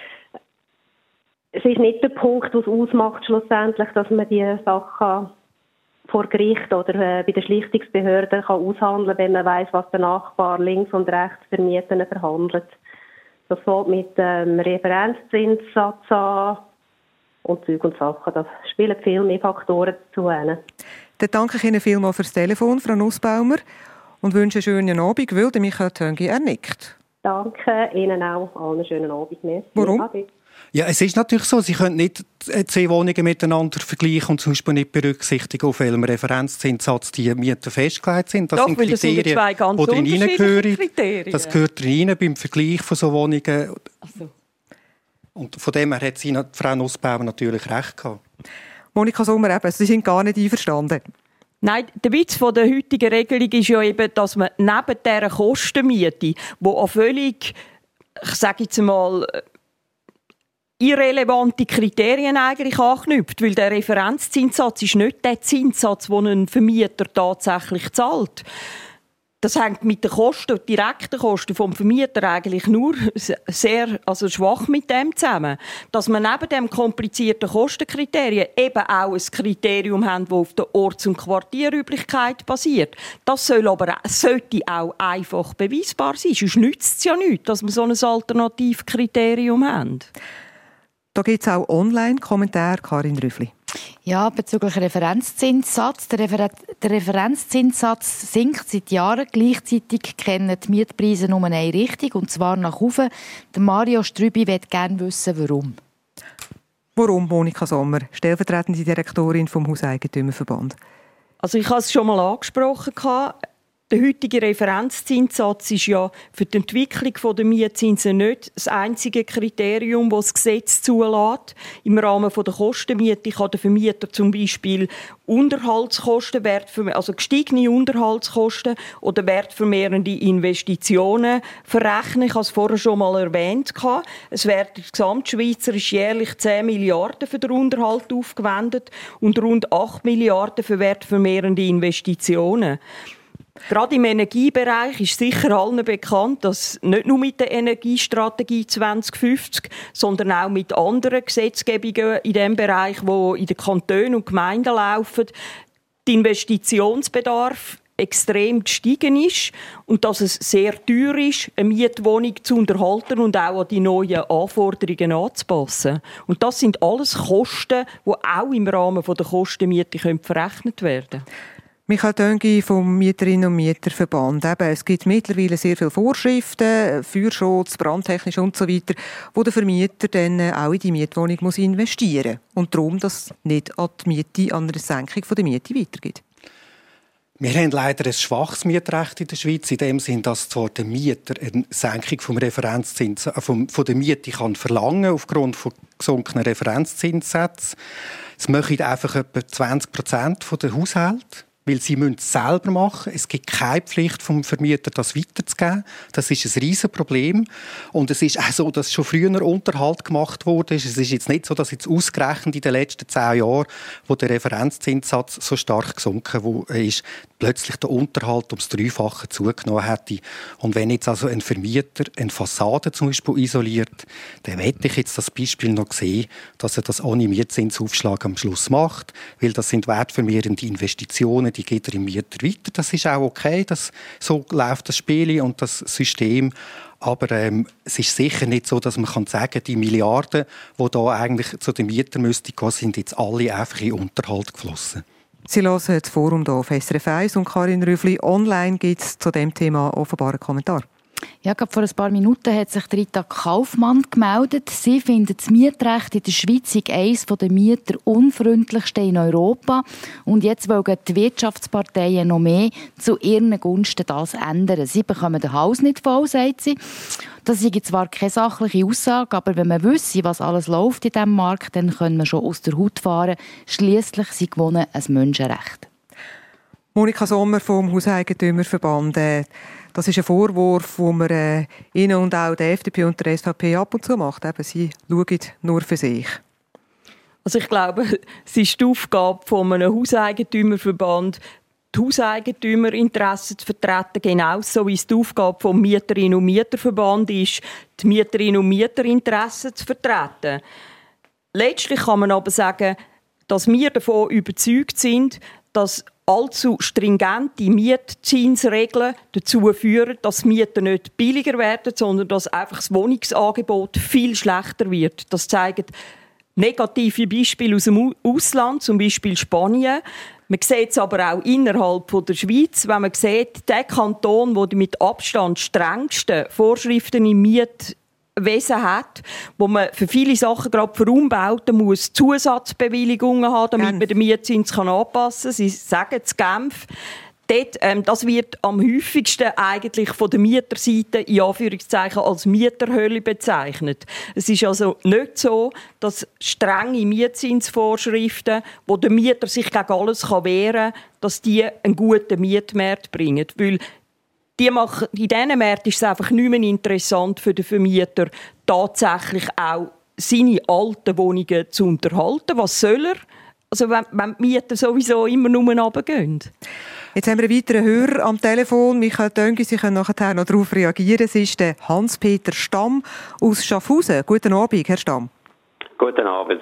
Es ist nicht der Punkt, der es ausmacht schlussendlich, dass man die Sachen vor Gericht oder bei der Schlichtungsbehörde kann aushandeln, wenn man weiss, was der Nachbar links und rechts für Mieten verhandelt. Das fängt mit dem Referenzzinssatz an und Zeug und Sachen. Das spielen viel mehr Faktoren dazu. Dann danke ich Ihnen vielmals fürs Telefon, Frau Nussbaumer, und wünsche einen schönen Abend, weil der Michael Töngi nickt. Danke Ihnen auch. Allen einen schönen Abend. Merci. Warum? Ja, es ist natürlich so, Sie können nicht 2 Wohnungen miteinander vergleichen und zum Beispiel nicht berücksichtigen, auf welchem Referenzzinssatz die Mieten festgelegt sind. Das sind Kriterien, die reingehören. Das gehört rein beim Vergleich von so Wohnungen. Also. Und von dem her hat Frau Nussbaumer natürlich recht gehabt. Monika Sommer, eben, Sie sind gar nicht einverstanden. Nein, der Witz von der heutigen Regelung ist ja eben, dass man neben dieser Kostenmiete, die an völlig, ich sage jetzt mal, irrelevante Kriterien eigentlich anknüpft, weil der Referenzzinssatz ist nicht der Zinssatz, den ein Vermieter tatsächlich zahlt. Das hängt mit den Kosten, direkten Kosten vom Vermieter eigentlich nur sehr schwach mit dem zusammen. Dass man neben dem komplizierten Kostenkriterien eben auch ein Kriterium haben, das auf der Orts- und Quartierüblichkeit basiert. Das sollte auch einfach beweisbar sein. Sonst nützt es ja nichts, dass wir so ein Alternativkriterium haben. Da gibt es auch Online-Kommentare, Karin Rüffli. Ja, bezüglich Referenzzinssatz. Der Referenzzinssatz sinkt seit Jahren. Gleichzeitig kennen die Mietpreise nur eine Richtung, und zwar nach oben. Der Mario Strübi möchte gerne wissen, warum. Warum, Monika Sommer, stellvertretende Direktorin vom Hauseigentümerverband? Also ich habe es schon mal angesprochen. Der heutige Referenzzinssatz ist ja für die Entwicklung der Mietzinsen nicht das einzige Kriterium, das das Gesetz zulässt. Im Rahmen der Kostenmiete kann der Vermieter zum Beispiel Unterhaltskosten, also gestiegene Unterhaltskosten oder wertvermehrende Investitionen verrechnen. Ich habe es vorher schon mal erwähnt. Es werden gesamtschweizerisch jährlich 10 Milliarden für den Unterhalt aufgewendet und rund 8 Milliarden für wertvermehrende Investitionen. Gerade im Energiebereich ist sicher allen bekannt, dass nicht nur mit der Energiestrategie 2050, sondern auch mit anderen Gesetzgebungen in diesem Bereich, die in den Kantonen und Gemeinden laufen, der Investitionsbedarf extrem gestiegen ist und dass es sehr teuer ist, eine Mietwohnung zu unterhalten und auch an die neuen Anforderungen anzupassen. Und das sind alles Kosten, die auch im Rahmen der Kostenmiete verrechnet werden können. Michael Töngi vom Mieterinnen- und Mieterverband. Es gibt mittlerweile sehr viele Vorschriften, Feuerschutz, brandtechnisch und so weiter, wo der Vermieter dann auch in die Mietwohnung muss investieren muss. Und darum, dass nicht an die Miete, an einer Senkung der Miete weitergeht. Wir haben leider ein schwaches Mietrecht in der Schweiz, in dem Sinn, dass zwar der Mieter eine Senkung vom Referenzzins von der Miete kann verlangen aufgrund von gesunkenen Referenzzinssätzen. Das machen einfach etwa 20% der Haushalte, weil sie es selber machen. Es gibt keine Pflicht vom Vermieter, das weiterzugeben. Das ist ein riesen Problem. Und es ist auch so, dass schon früher Unterhalt gemacht wurde. Es ist jetzt nicht so, dass jetzt ausgerechnet in den letzten 10 Jahren, wo der Referenzzinssatz so stark gesunken ist, plötzlich der Unterhalt ums Dreifache zugenommen hätte. Und wenn jetzt also ein Vermieter eine Fassade zum Beispiel isoliert, dann möchte ich jetzt das Beispiel noch sehen, dass er das ohne Mietzinsaufschlag am Schluss macht, weil das sind wertvermehrende Investitionen, die geht er im Mieter weiter. Das ist auch okay, so läuft das Spiel und das System. Aber es ist sicher nicht so, dass man sagen kann, die Milliarden, die da eigentlich zu den Mietern müssten gehen, sind jetzt alle einfach in Unterhalt geflossen. Sie hören das Forum hier auf SRF 1 und Karin Rüffli. Online gibt es zu diesem Thema offenbar einen Kommentar. Ja, gerade vor ein paar Minuten hat sich Rita Kaufmann gemeldet. Sie findet das Mietrecht in der Schweiz eines der mieterunfreundlichsten in Europa. Und jetzt wollen die Wirtschaftsparteien noch mehr zu ihren Gunsten das ändern. Sie bekommen den Hals nicht voll, sagt sie. Das ist zwar keine sachliche Aussage, aber wenn man wüsste, was alles läuft in diesem Markt, dann können wir schon aus der Haut fahren. Schliesslich sind gewonnen ein Menschenrecht. Monika Sommer vom Hauseigentümerverband. Das ist ein Vorwurf, den man Ihnen und auch der FDP und der SVP ab und zu macht. Eben, sie schauen nur für sich. Also ich glaube, es ist die Aufgabe von einem Hauseigentümerverband, die Hauseigentümerinteressen zu vertreten, genauso wie es die Aufgabe vom Mieterinnen- und Mieterverband ist, die Mieterinnen- und Mieterinteressen zu vertreten. Letztlich kann man aber sagen, dass wir davon überzeugt sind, dass allzu stringente Mietzinsregeln dazu führen, dass Mieten nicht billiger werden, sondern dass einfach das Wohnungsangebot viel schlechter wird. Das zeigen negative Beispiele aus dem Ausland, zum Beispiel Spanien. Man sieht es aber auch innerhalb der Schweiz, wenn man sieht, der Kanton, der die mit Abstand strengsten Vorschriften im Mietwesen hat, wo man für viele Sachen, gerade für Umbauten, muss Zusatzbewilligungen haben, damit man den Mietzins anpassen kann. Sie sagen es Genf. Dort, das wird am häufigsten eigentlich von der Mieterseite in Anführungszeichen als Mieterhölle bezeichnet. Es ist also nicht so, dass strenge Mietzinsvorschriften, wo der Mieter sich gegen alles wehren kann, dass die einen guten Mietmarkt bringen. Weil in diesen Märkten ist es einfach nicht mehr interessant für den Vermieter, tatsächlich auch seine alten Wohnungen zu unterhalten. Was soll er? Also wenn die Mieten sowieso immer nur runtergehen. Jetzt haben wir einen weiteren Hörer am Telefon. Michael Töngi, Sie können nachher noch darauf reagieren. Es ist der Hans-Peter Stamm aus Schaffhausen. Guten Abend, Herr Stamm. Guten Abend.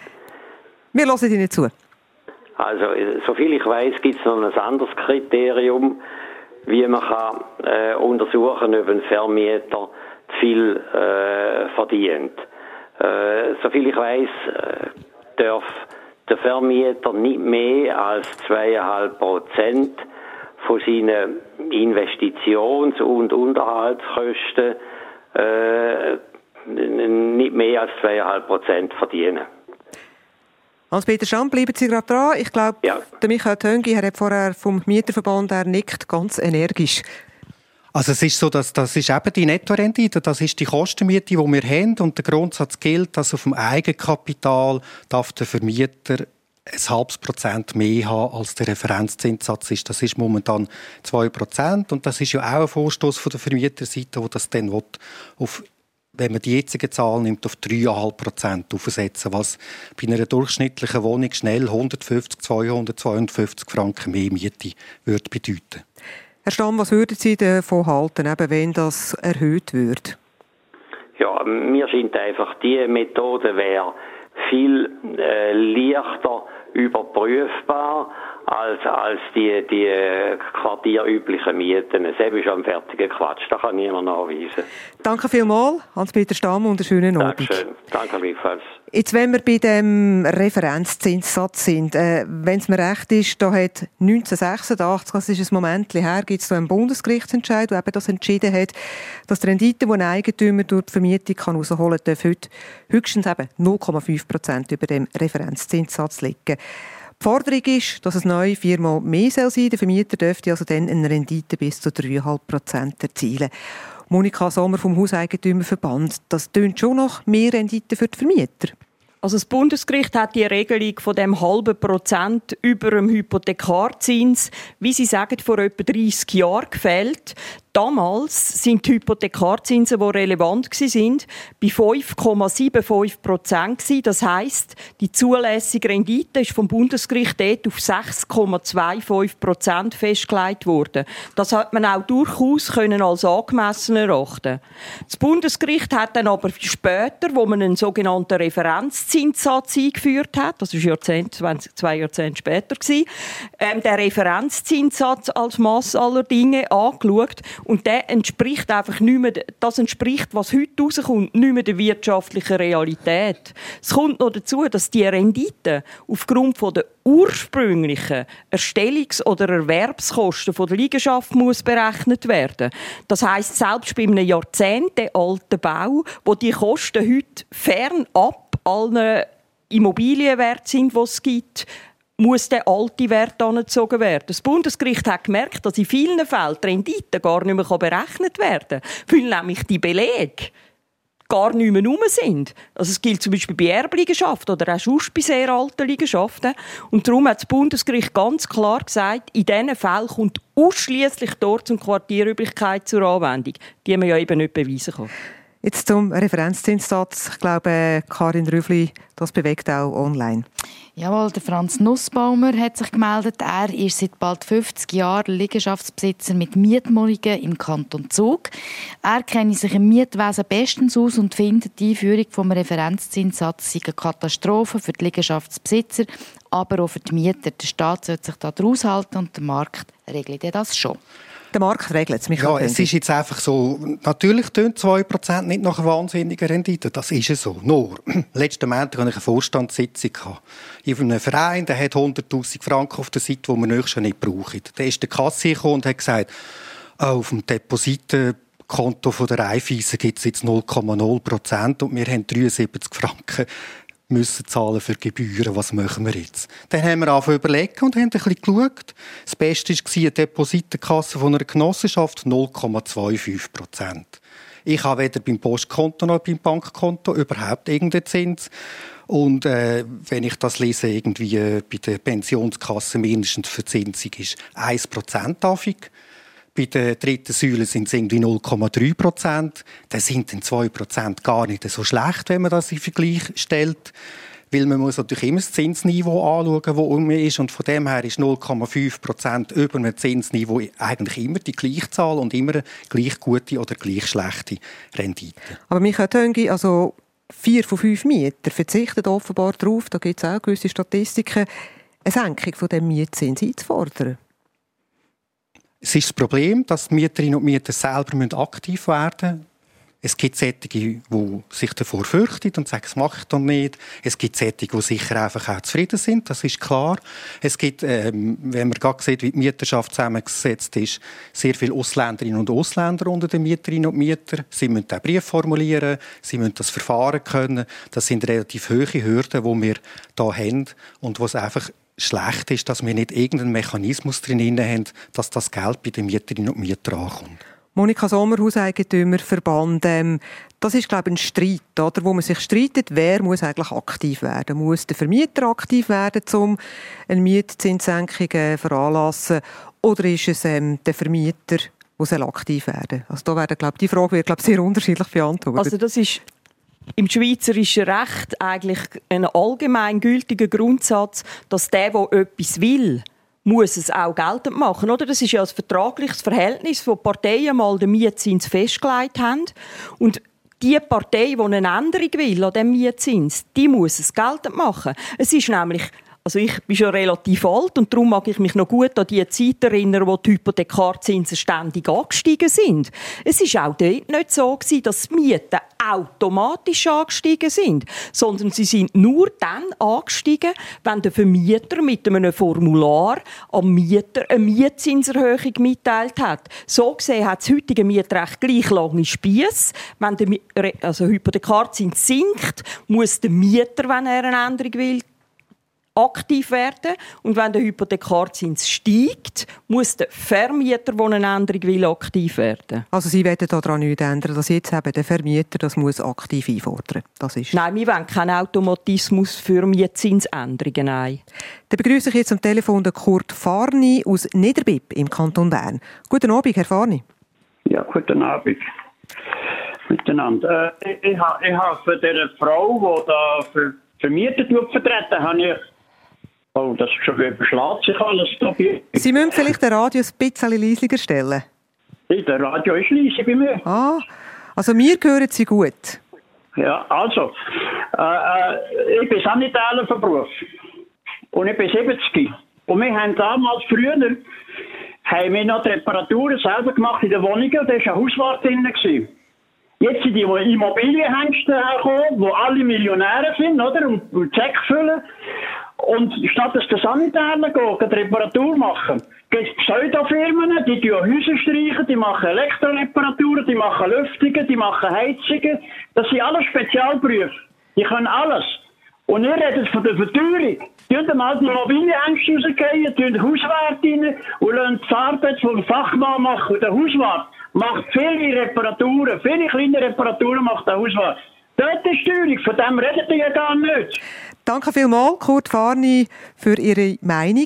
Wir hören Ihnen zu. Also, soviel ich weiss, gibt es noch ein anderes Kriterium, wie man kann untersuchen, ob ein Vermieter zu viel verdient. Soviel ich weiss, darf der Vermieter nicht mehr als 2,5% von seinen Investitions- und Unterhaltskosten nicht mehr als 2,5% verdienen. Hans-Peter Stamm, bleiben Sie gerade dran. Ich glaube, ja. Der Michael Töngi, er hat vorher vom Mieterverband, er nickt ganz energisch. Also es ist so, dass das ist eben die Nettorendite, das ist die Kostenmiete, die wir haben, und der Grundsatz gilt, dass auf dem Eigenkapital darf der Vermieter 0,5% mehr haben, als der Referenzzinssatz ist. Das ist momentan 2%, und das ist ja auch ein Vorstoß von der Vermieterseite, der das dann auf, wenn man die jetzigen Zahlen nimmt, auf 3,5% aufsetzen, was bei einer durchschnittlichen Wohnung schnell 150, 200, 250 Franken mehr Miete würde bedeuten. Herr Stamm, was würden Sie davon halten, eben wenn das erhöht wird? Ja, mir scheint einfach, die Methode wäre viel leichter überprüfbar als die quartierüblichen Mieten. Das ist schon ein fertiger Quatsch, das kann niemand nachweisen. Danke vielmals, Hans-Peter Stamm, und einen schönen Abend. Dankeschön. Danke gleichfalls. Jetzt, wenn wir bei dem Referenzzinssatz sind, wenn es mir recht ist, da hat 1986, das ist ein Moment her, gibt es einen Bundesgerichtsentscheid, der eben das entschieden hat, dass die Rendite, die ein Eigentümer durch die Vermietung herausholen kann, darf heute höchstens eben 0,5% über dem Referenzzinssatz liegen. Die Forderung ist, dass es neu 4-mal mehr sein soll. Der Vermieter dürfte also dann eine Rendite bis zu 3,5% erzielen. Monika Sommer vom Hauseigentümerverband, das tönt schon nach mehr Rendite für die Vermieter. Also das Bundesgericht hat die Regelung von dem 0,5% über dem Hypothekarzins, wie Sie sagen, vor etwa 30 Jahren gefällt. Damals sind die Hypothekarzinsen, die relevant waren, bei 5,75%. Das heisst, die zulässige Rendite ist vom Bundesgericht dort auf 6,25% festgelegt worden. Das hat man auch durchaus als angemessen erachten. Das Bundesgericht hat dann aber später, wo man einen sogenannten Referenzzinssatz eingeführt hat, das ist 2 Jahrzehnte später, der Referenzzinssatz als Mass aller Dinge angeschaut. Und der entspricht einfach nicht mehr, das entspricht, was heute rauskommt, nicht mehr der wirtschaftlichen Realität. Es kommt noch dazu, dass die Rendite aufgrund der ursprünglichen Erstellungs- oder Erwerbskosten der Liegenschaft muss berechnet werden. Das heisst, selbst bei einem jahrzehntealten Bau, wo die Kosten heute fernab allen Immobilienwerten sind, die es gibt, muss der alte Wert angezogen werden. Das Bundesgericht hat gemerkt, dass in vielen Fällen die Rendite gar nicht mehr berechnet werden kann, weil nämlich die Belege gar nicht mehr rum sind. Also es gilt zum Beispiel bei Erbliegenschaften oder auch sonst bei sehr alten Liegenschaften. Und darum hat das Bundesgericht ganz klar gesagt, in diesen Fällen kommt ausschliesslich dort und Quartierüblichkeit zur Anwendung, die man ja eben nicht beweisen kann. Jetzt zum Referenzzinssatz. Ich glaube, Karin Rüffli, das bewegt auch online. Jawohl, der Franz Nussbaumer hat sich gemeldet. Er ist seit bald 50 Jahren Liegenschaftsbesitzer mit Mietwohnungen im Kanton Zug. Er kennt sich im Mietwesen bestens aus und findet, die Einführung des Referenzzinssatzes sei eine Katastrophe für die Liegenschaftsbesitzer, aber auch für die Mieter. Der Staat sollte sich da draus halten und der Markt regelt das schon. Der Markt regelt es, Michael. Ja, es ist jetzt einfach so, natürlich tönt 2% nicht nach einer wahnsinnigen Rendite, das ist es so. Nur, letzten Montag hatte ich eine Vorstandssitzung in einem Verein, der hat 100'000 Franken auf der Seite, die wir nächstes Jahr nicht brauchen. Da ist der Kassier gekommen und hat gesagt, auf dem Depositenkonto von der Raiffeisen gibt es jetzt 0,0% und wir haben 73 Franken müssen zahlen für Gebühren. Was machen wir jetzt? Dann haben wir angefangen zu überlegen und haben ein bisschen geschaut. Das Beste war eine Depositenkasse von einer Genossenschaft, 0,25%. Ich habe weder beim Postkonto noch beim Bankkonto überhaupt irgendeinen Zins. Und wenn ich das lese, irgendwie bei der Pensionskasse mindestens Verzinsung ist 1% Affig. Bei der dritten Säule sind es irgendwie 0,3%. Dann sind dann 2% gar nicht so schlecht, wenn man das in Vergleich stellt. Weil man muss natürlich immer das Zinsniveau anschauen, das um ist. Und von dem her ist 0,5% über einem Zinsniveau eigentlich immer die gleiche Zahl und immer eine gleich gute oder gleich schlechte Rendite. Aber Michael Töngi, also 4 von 5 Mieter verzichten offenbar darauf, da gibt es auch gewisse Statistiken, eine Senkung von dem Mietzins einzufordern. Es ist das Problem, dass die Mieterinnen und Mieter selber aktiv werden müssen. Es gibt solche, die sich davor fürchten und sagen, das mache ich doch nicht. Es gibt solche, die sicher einfach auch zufrieden sind, das ist klar. Es gibt, wenn man gerade sieht, wie die Mieterschaft zusammengesetzt ist, sehr viele Ausländerinnen und Ausländer unter den Mieterinnen und Mietern. Sie müssen auch Brief formulieren, sie müssen das Verfahren können. Das sind relativ hohe Hürden, die wir hier haben und wo es einfach schlecht ist, dass wir nicht irgendeinen Mechanismus drin haben, dass das Geld bei den Mieterinnen und Mietern ankommt. Monika Sommer, Hauseigentümerverband, das ist, glaube ich, ein Streit, oder, wo man sich streitet, wer muss eigentlich aktiv werden. Muss der Vermieter aktiv werden, um eine Mietzinssenkung veranlassen, oder ist es der Vermieter, der aktiv werden soll? Also da werden, glaube ich, die Frage wird, glaube ich, sehr unterschiedlich beantwortet. Also das ist im schweizerischen Recht eigentlich ein allgemeingültiger Grundsatz, dass der etwas will, muss es auch geltend machen, oder? Das ist ja ein vertragliches Verhältnis, wo die Parteien mal den Mietzins festgelegt haben. Und die Partei, die eine Änderung will an diesem Mietzins, die muss es geltend machen. Es ist nämlich, also ich bin schon relativ alt und darum mag ich mich noch gut an die Zeit erinnern, wo die Hypothekarzinsen ständig angestiegen sind. Es war auch dort nicht so, dass die Mieten automatisch angestiegen sind, sondern sie sind nur dann angestiegen, wenn der Vermieter mit einem Formular am Mieter eine Mietzinserhöhung mitteilt hat. So gesehen hat das heutige Mietrecht gleich lange Spiesse. Wenn der Hypothekarzins sinkt, muss der Mieter, wenn er eine Änderung will, aktiv werden. Und wenn der Hypothekarzins steigt, muss der Vermieter, der eine Änderung will, aktiv werden. Also Sie wollen daran nichts ändern, dass jetzt eben der Vermieter das muss aktiv einfordern muss? Nein, wir wollen keinen Automatismus für Mietzinsänderungen. Nein. Dann begrüße ich jetzt am Telefon den Kurt Farni aus Niederbipp im Kanton Bern. Guten Abend, Herr Farni. Ja, guten Abend miteinander. Ich habe für diese Frau, die da vermietet wird, vertreten, habe ich... Oh, das ist schon überschlägt sich alles dabei. Sie müssen vielleicht den Radio ein bisschen leiser stellen. Der Radio ist leise bei mir. Ah, also mir hören Sie gut. Ja, also, ich bin Sanitäter von Beruf. Und ich bin 70. Und wir haben damals früher noch die Reparaturen selber gemacht in den Wohnungen. Da war ein Hauswart drin. Jetzt sind die Immobilienhengste hergekommen, die alle Millionäre sind, oder? Und Zeck füllen. Und statt dass der Sanitär geht, die Reparatur machen, gibt es Pseudofirmen, die Häuser streichen, die machen Elektroreparaturen, die machen Lüftungen, die machen Heizungen. Das sind alles Spezialberufe. Die können alles. Und ihr redet von der Verteuerung. Tun mal die Immobilienängste rausgehen, tun den Hauswart rein und lassen die Arbeit vom Fachmann machen. Und der Hauswart macht viele Reparaturen, viele kleine Reparaturen macht der Hauswart. Dort ist Steuerung, von dem redet ihr ja gar nicht. Danke vielmals, Kurt Farni, für Ihre Meinung.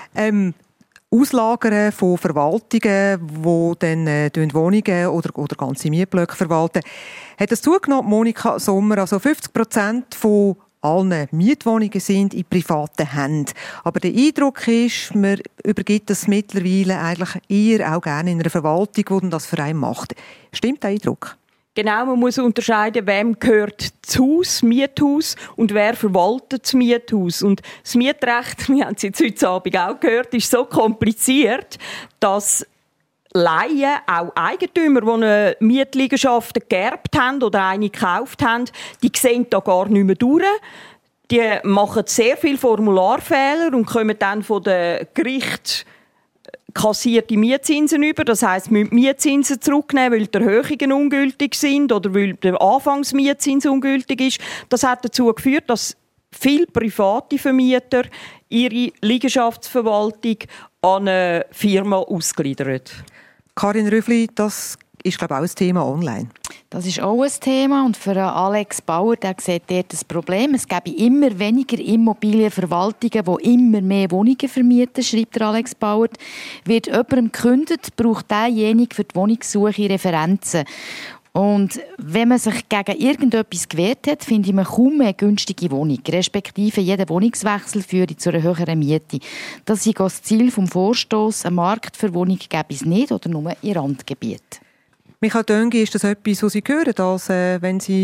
Auslagern von Verwaltungen, die dann Wohnungen oder ganze Mietblöcke verwalten, hat es zugenommen, Monika Sommer. Also 50% von allen Mietwohnungen sind in privaten Händen. Aber der Eindruck ist, man übergibt das mittlerweile eigentlich eher auch gerne in einer Verwaltung, die das für einen macht. Stimmt der Eindruck? Genau, man muss unterscheiden, wem gehört das Haus, Miethaus, und wer verwaltet das Miethaus. Und das Mietrecht, wir haben es jetzt heute Abend auch gehört, ist so kompliziert, dass Laien, auch Eigentümer, die eine Mietliegenschaft geerbt haben oder eine gekauft haben, die sehen da gar nicht mehr durch. Die machen sehr viele Formularfehler und kommen dann von den Gerichten kassierte Mietzinsen über. Das heisst, wir müssen Mietzinsen zurücknehmen, weil die Erhöhungen ungültig sind oder weil der Anfangsmietzins ungültig ist. Das hat dazu geführt, dass viele private Vermieter ihre Liegenschaftsverwaltung an eine Firma ausgliedern. Karin Rüffli, das ist, glaube ich, auch ein Thema online. Das ist auch ein Thema und für Alex Bauer, der sieht dort das Problem. Es gäbe immer weniger Immobilienverwaltungen, die immer mehr Wohnungen vermieten, schreibt Alex Bauer. Wird jemandem gekündigt, braucht derjenige für die Wohnungssuche Referenzen. Und wenn man sich gegen irgendetwas gewehrt hat, findet man kaum eine günstige Wohnung. Respektive jeder Wohnungswechsel führt zu einer höheren Miete. Das ist das Ziel des Vorstosses. Ein Markt für Wohnungen gäbe es nicht oder nur in Randgebieten. Michael Döngi, ist das etwas, was Sie hören, dass, wenn Sie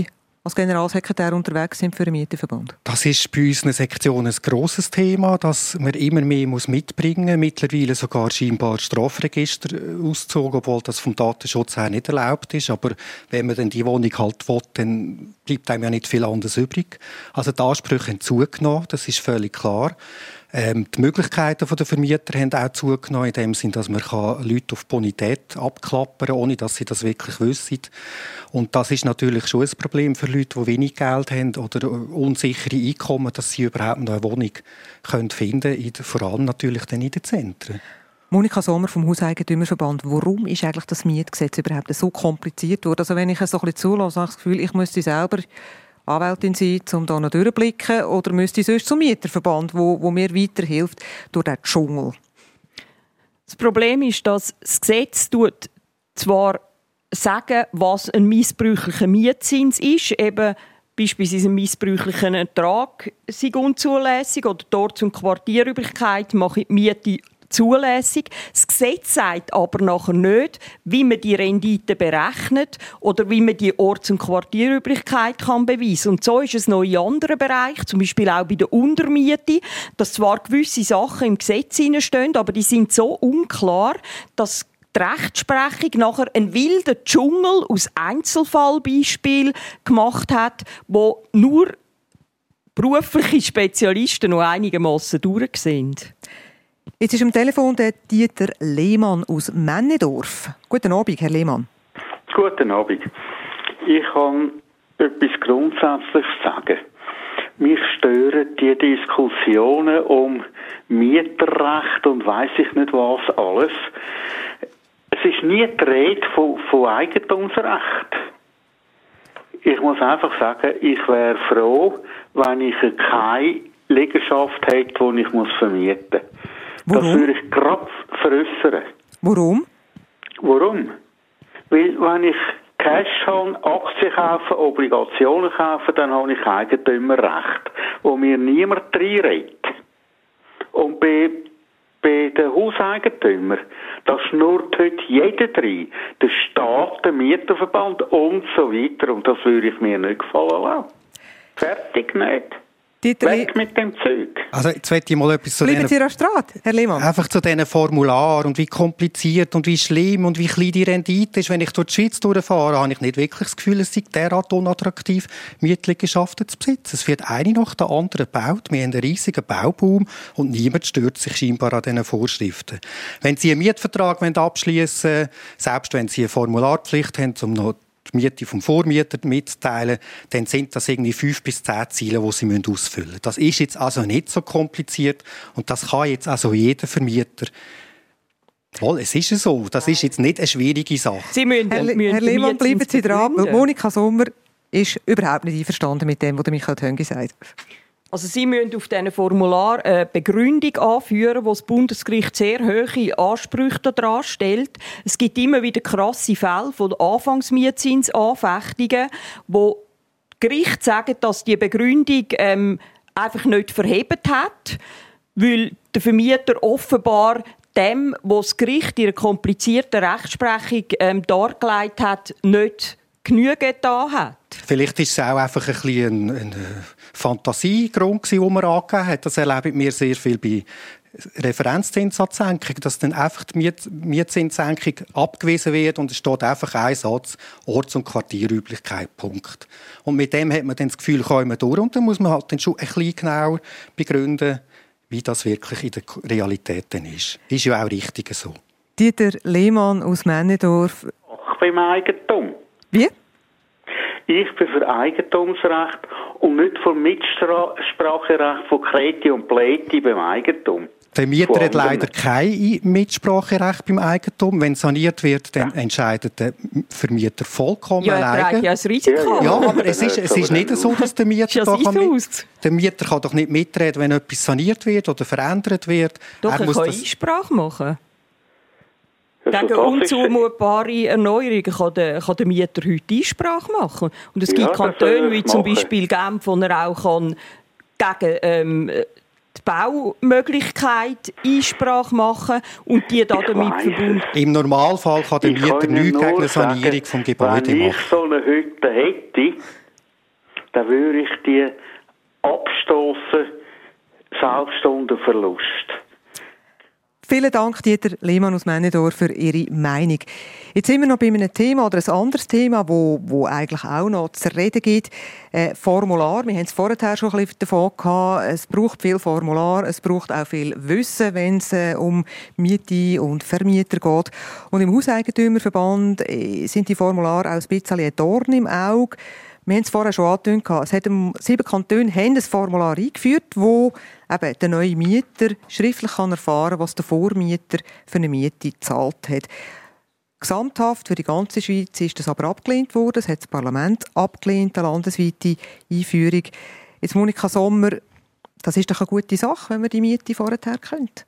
als Generalsekretär unterwegs sind für den Mieterverband? Das ist bei unseren Sektionen ein grosses Thema, dass man immer mehr mitbringen muss. Mittlerweile sogar scheinbar Strafregisterauszug, obwohl das vom Datenschutz her nicht erlaubt ist. Aber wenn man dann die Wohnung halt will, dann bleibt einem ja nicht viel anderes übrig. Also die Ansprüche haben zugenommen, das ist völlig klar. Die Möglichkeiten der Vermieter haben auch zugenommen, in dem Sinn, dass man Leute auf Bonität abklappern kann, ohne dass sie das wirklich wissen. Und das ist natürlich schon ein Problem für Leute, die wenig Geld haben oder unsichere Einkommen, dass sie überhaupt noch eine Wohnung finden können, vor allem natürlich dann in den Zentren. Monika Sommer vom Hauseigentümerverband, warum ist eigentlich das Mietgesetz überhaupt so kompliziert worden? Also wenn ich es so ein bisschen zulasse, habe ich das Gefühl, ich müsste selber Anwältin sein, um da noch durchzublicken, oder müsste ich sonst zum Mieterverband, wo mir weiterhilft durch den Dschungel? Das Problem ist, dass das Gesetz zwar sagen, was ein missbräuchlicher Mietzins ist, eben beispielsweise ein missbräuchlicher Ertrag sei unzulässig oder dort zum Quartierübrigkeit mache ich die Miete zulässig. Das Gesetz sagt aber nachher nicht, wie man die Rendite berechnet oder wie man die Orts- und Quartierübrigkeit kann beweisen. Und so ist es noch in anderen Bereichen, zum Beispiel auch bei der Untermiete, dass zwar gewisse Sachen im Gesetz stehen, aber die sind so unklar, dass die Rechtsprechung nachher einen wilden Dschungel aus Einzelfallbeispielen gemacht hat, wo nur berufliche Spezialisten noch einigermaßen durch sind. Jetzt ist am Telefon der Dieter Lehmann aus Männedorf. Guten Abend, Herr Lehmann. Guten Abend. Ich kann etwas Grundsätzliches sagen. Mich stören die Diskussionen um Mieterrecht und weiss ich nicht was alles. Es ist nie die Rede von Eigentumsrecht. Ich muss einfach sagen, ich wäre froh, wenn ich keine Liegenschaft hätte, die ich vermieten muss. Warum? Das würde ich gerade veräussern. Warum? Warum? Weil wenn ich Cash habe, Aktien kaufe, Obligationen kaufe, dann habe ich Eigentümerrecht, wo mir niemand reinredet. Und bei den Hauseigentümern, da schnurrt heute jeder rein. Der Staat, der Mieterverband und so weiter. Und das würde ich mir nicht gefallen lassen. Fertig nicht. Weg mit dem Zeug. Also jetzt möchte ich mal etwas zu Bleiben Sie Rastrat, Herr Lehmann. Einfach zu diesen Formularen und wie kompliziert und wie schlimm und wie klein die Rendite ist. Wenn ich durch die Schweiz durchfahre, habe ich nicht wirklich das Gefühl, es sei derart unattraktiv, Mietliegenschaften zu besitzen. Es wird eine nach der anderen gebaut. Wir haben einen riesigen Bauboom und niemand stört sich scheinbar an diesen Vorschriften. Wenn Sie einen Mietvertrag abschließen wollen, selbst wenn Sie eine Formularpflicht haben, um noch die Miete vom Vormieter mitzuteilen, dann sind das irgendwie 5 bis 10 Ziele, die sie ausfüllen müssen. Das ist jetzt also nicht so kompliziert und das kann jetzt also jeder Vermieter. Wohl, es ist so. Das ist jetzt nicht eine schwierige Sache. Herr Lehmann, bleiben Sie dran. Monika Sommer ist überhaupt nicht einverstanden mit dem, was Michael Töngi sagt. Also Sie müssen auf diesen Formular eine Begründung anführen, wo das Bundesgericht sehr hohe Ansprüche daran stellt. Es gibt immer wieder krasse Fälle von Anfangsmietzinsanfechtungen, wo die Gerichte sagen, dass die Begründung einfach nicht verhebt hat, weil der Vermieter offenbar dem, was das Gericht in einer komplizierten Rechtsprechung dargelegt hat, nicht Genüge getan hat. Vielleicht ist es auch einfach ein bisschen ein Fantasiegrund, den man angegeben hat. Das erlebe ich sehr viel bei Referenzzinssatzsenkung, dass dann einfach die Mietzinssenkung abgewiesen wird und es steht einfach ein Satz, Orts- und Quartierüblichkeit, Punkt. Und mit dem hat man dann das Gefühl, kommen wir durch und dann muss man halt dann schon ein bisschen genauer begründen, wie das wirklich in der Realität dann ist. Das ist ja auch richtig so. Dieter Lehmann aus Männedorf. Ich bin im Eigentum. Wie? Ich bin für Eigentumsrecht und nicht für Mitspracherecht von Kreti und Pleiti beim Eigentum. Der Mieter hat leider kein Mitspracherecht beim Eigentum. Wenn saniert wird, dann entscheidet der Vermieter vollkommen alleine. Ja, er trägt ja das Risiko. Ja, aber es ist nicht so, dass der Mieter der Mieter kann doch nicht mitreden, wenn etwas saniert wird oder verändert wird. Doch, er kann Einsprache machen. Gegen unzumutbare Erneuerungen kann der Mieter heute Einsprache machen. Und es gibt Kantone wie zum Beispiel Genf, wo er auch gegen die Baumöglichkeit Einsprache machen und die damit verbunden. Im Normalfall kann der Mieter nichts gegen eine Sanierung vom Gebäude machen. Wenn ich so eine Hütte hätte, dann würde ich die abstoßen, Selbststundenverlust. Vielen Dank, Dieter Lehmann aus Männedorf, für Ihre Meinung. Jetzt sind wir noch bei einem Thema oder ein anderes Thema, wo eigentlich auch noch zu reden gibt. Formular. Wir haben es vorher schon ein bisschen davon gehabt. Es braucht viel Formular, es braucht auch viel Wissen, wenn es um Miete und Vermieter geht. Und im Hauseigentümerverband sind die Formulare auch ein bisschen ein Dorn im Auge. Wir haben es vorher schon angedeutet. 7 Kantone haben ein Formular eingeführt, wo eben der neue Mieter schriftlich erfahren kann, was der Vormieter für eine Miete gezahlt hat. Gesamthaft für die ganze Schweiz ist das aber abgelehnt worden. Das hat das Parlament abgelehnt, eine landesweite Einführung. Jetzt, Monika Sommer, das ist doch eine gute Sache, wenn man die Miete vorher kennt.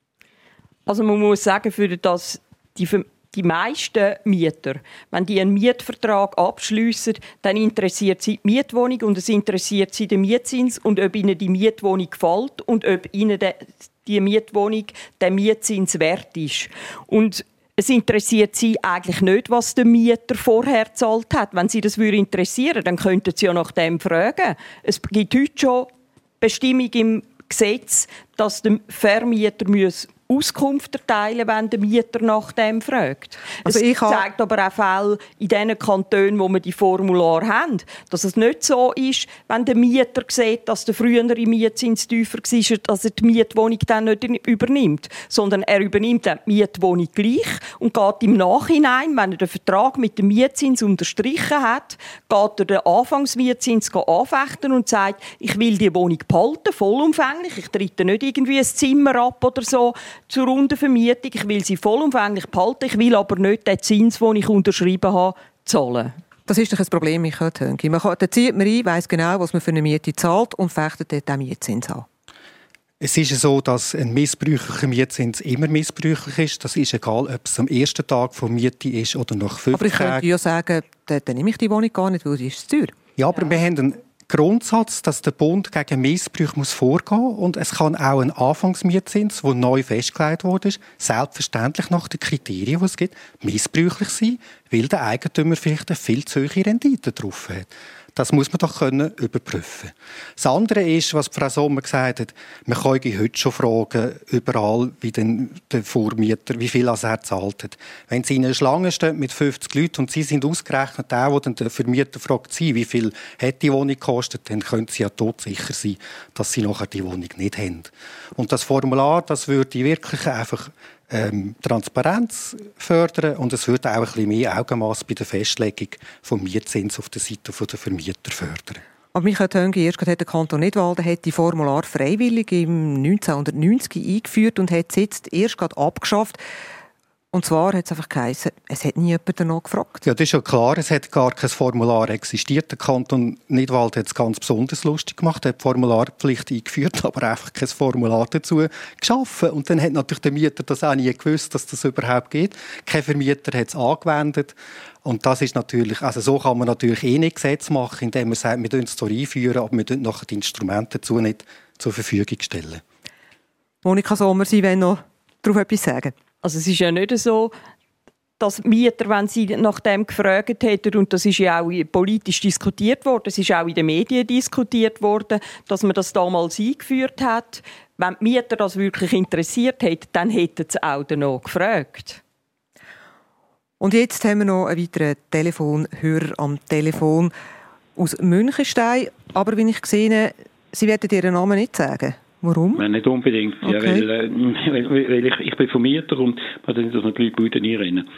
Also man muss sagen, für das die meisten Mieter, wenn die einen Mietvertrag abschliessen, dann interessiert sie die Mietwohnung und es interessiert sie den Mietzins und ob ihnen die Mietwohnung gefällt und ob ihnen die Mietwohnung der Mietzins wert ist. Und es interessiert sie eigentlich nicht, was der Mieter vorher gezahlt hat. Wenn sie das interessieren würde, dann könnten sie ja nach dem fragen. Es gibt heute schon Bestimmung im Gesetz, dass der Vermieter Auskunft erteilen, wenn der Mieter nach dem fragt. Also es zeigt aber auch Fälle in den Kantonen, wo wir die Formulare haben, dass es nicht so ist, wenn der Mieter sieht, dass der frühere Mietzins tiefer war, dass er die Mietwohnung dann nicht übernimmt, sondern er übernimmt dann die Mietwohnung gleich und geht im Nachhinein, wenn er den Vertrag mit dem Mietzins unterstrichen hat, geht er den Anfangsmietzins anfechten und sagt, ich will die Wohnung behalten, vollumfänglich, ich trete nicht irgendwie ein Zimmer ab oder so, zur Rundenvermietung. Ich will sie vollumfänglich behalten, ich will aber nicht den Zins, den ich unterschrieben habe, zahlen. Das ist doch ein Problem, Michael Tönki. Da zieht man ein, weiss genau, was man für eine Miete zahlt und fechtet dort den Mietzins an. Es ist so, dass ein missbräuchlicher Mietzins immer missbräuchlich ist. Das ist egal, ob es am ersten Tag von Miete ist oder nach 5 Tagen. Aber ich könnte ja sagen, dann nehme ich die Wohnung gar nicht, weil die ist zu teuer. Ja, aber wir haben einen Grundsatz, dass der Bund gegen Missbrauch vorgehen muss. Und es kann auch ein Anfangsmietzins, der neu festgelegt wurde, selbstverständlich nach den Kriterien, die es gibt, missbräuchlich sein, weil der Eigentümer vielleicht eine viel zu hohe Rendite drauf hat. Das muss man doch überprüfen. Das andere ist, was Frau Sommer gesagt hat, man kann heute schon fragen, überall, wie denn der Vormieter, wie viel er zahlt hat. Wenn Sie in einer Schlange stehen mit 50 Leuten und Sie sind ausgerechnet der dann der Vermieter fragt Sie, wie viel hat die Wohnung gekostet, dann können Sie ja todsicher sein, dass Sie nachher die Wohnung nicht haben. Und das Formular, das würde wirklich einfach Transparenz fördern und es würde auch ein bisschen mehr Augenmaß bei der Festlegung vom Mietzins auf der Seite der Vermieter fördern. Aber Michael Tönki, erst hat der Kanton Nidwalden die Formular freiwillig im 1990 eingeführt und hat es jetzt erst gerade abgeschafft. Und zwar hat es einfach geheißen, es hat nie jemand danach gefragt. Ja, das ist ja klar, es hat gar kein Formular existiert. Der Kanton Nidwalden hat es ganz besonders lustig gemacht, hat die Formularpflicht eingeführt, aber einfach kein Formular dazu geschaffen. Und dann hat natürlich der Mieter das auch nie gewusst, dass das überhaupt geht. Kein Vermieter hat es angewendet. Und das ist natürlich, also so kann man natürlich nicht Gesetz machen, indem man sagt, wir es zwar einführen, aber wir stellen nachher die Instrumente dazu nicht zur Verfügung stellen. Monika Sommer, Sie wollen noch darauf etwas sagen? Also es ist ja nicht so, dass Mieter, wenn sie nach dem gefragt hätten, und das ist ja auch politisch diskutiert worden, es ist auch in den Medien diskutiert worden, dass man das damals eingeführt hat. Wenn die Mieter das wirklich interessiert hätten, dann hätten sie auch danach gefragt. Und jetzt haben wir noch einen weiteren Telefonhörer am Telefon aus Münchenstein. Aber wie ich sehe, Sie werden Ihren Namen nicht sagen. Warum? Nicht unbedingt, okay. Ja, weil ich bin Vermieter und man darf das nicht Leute einrennen.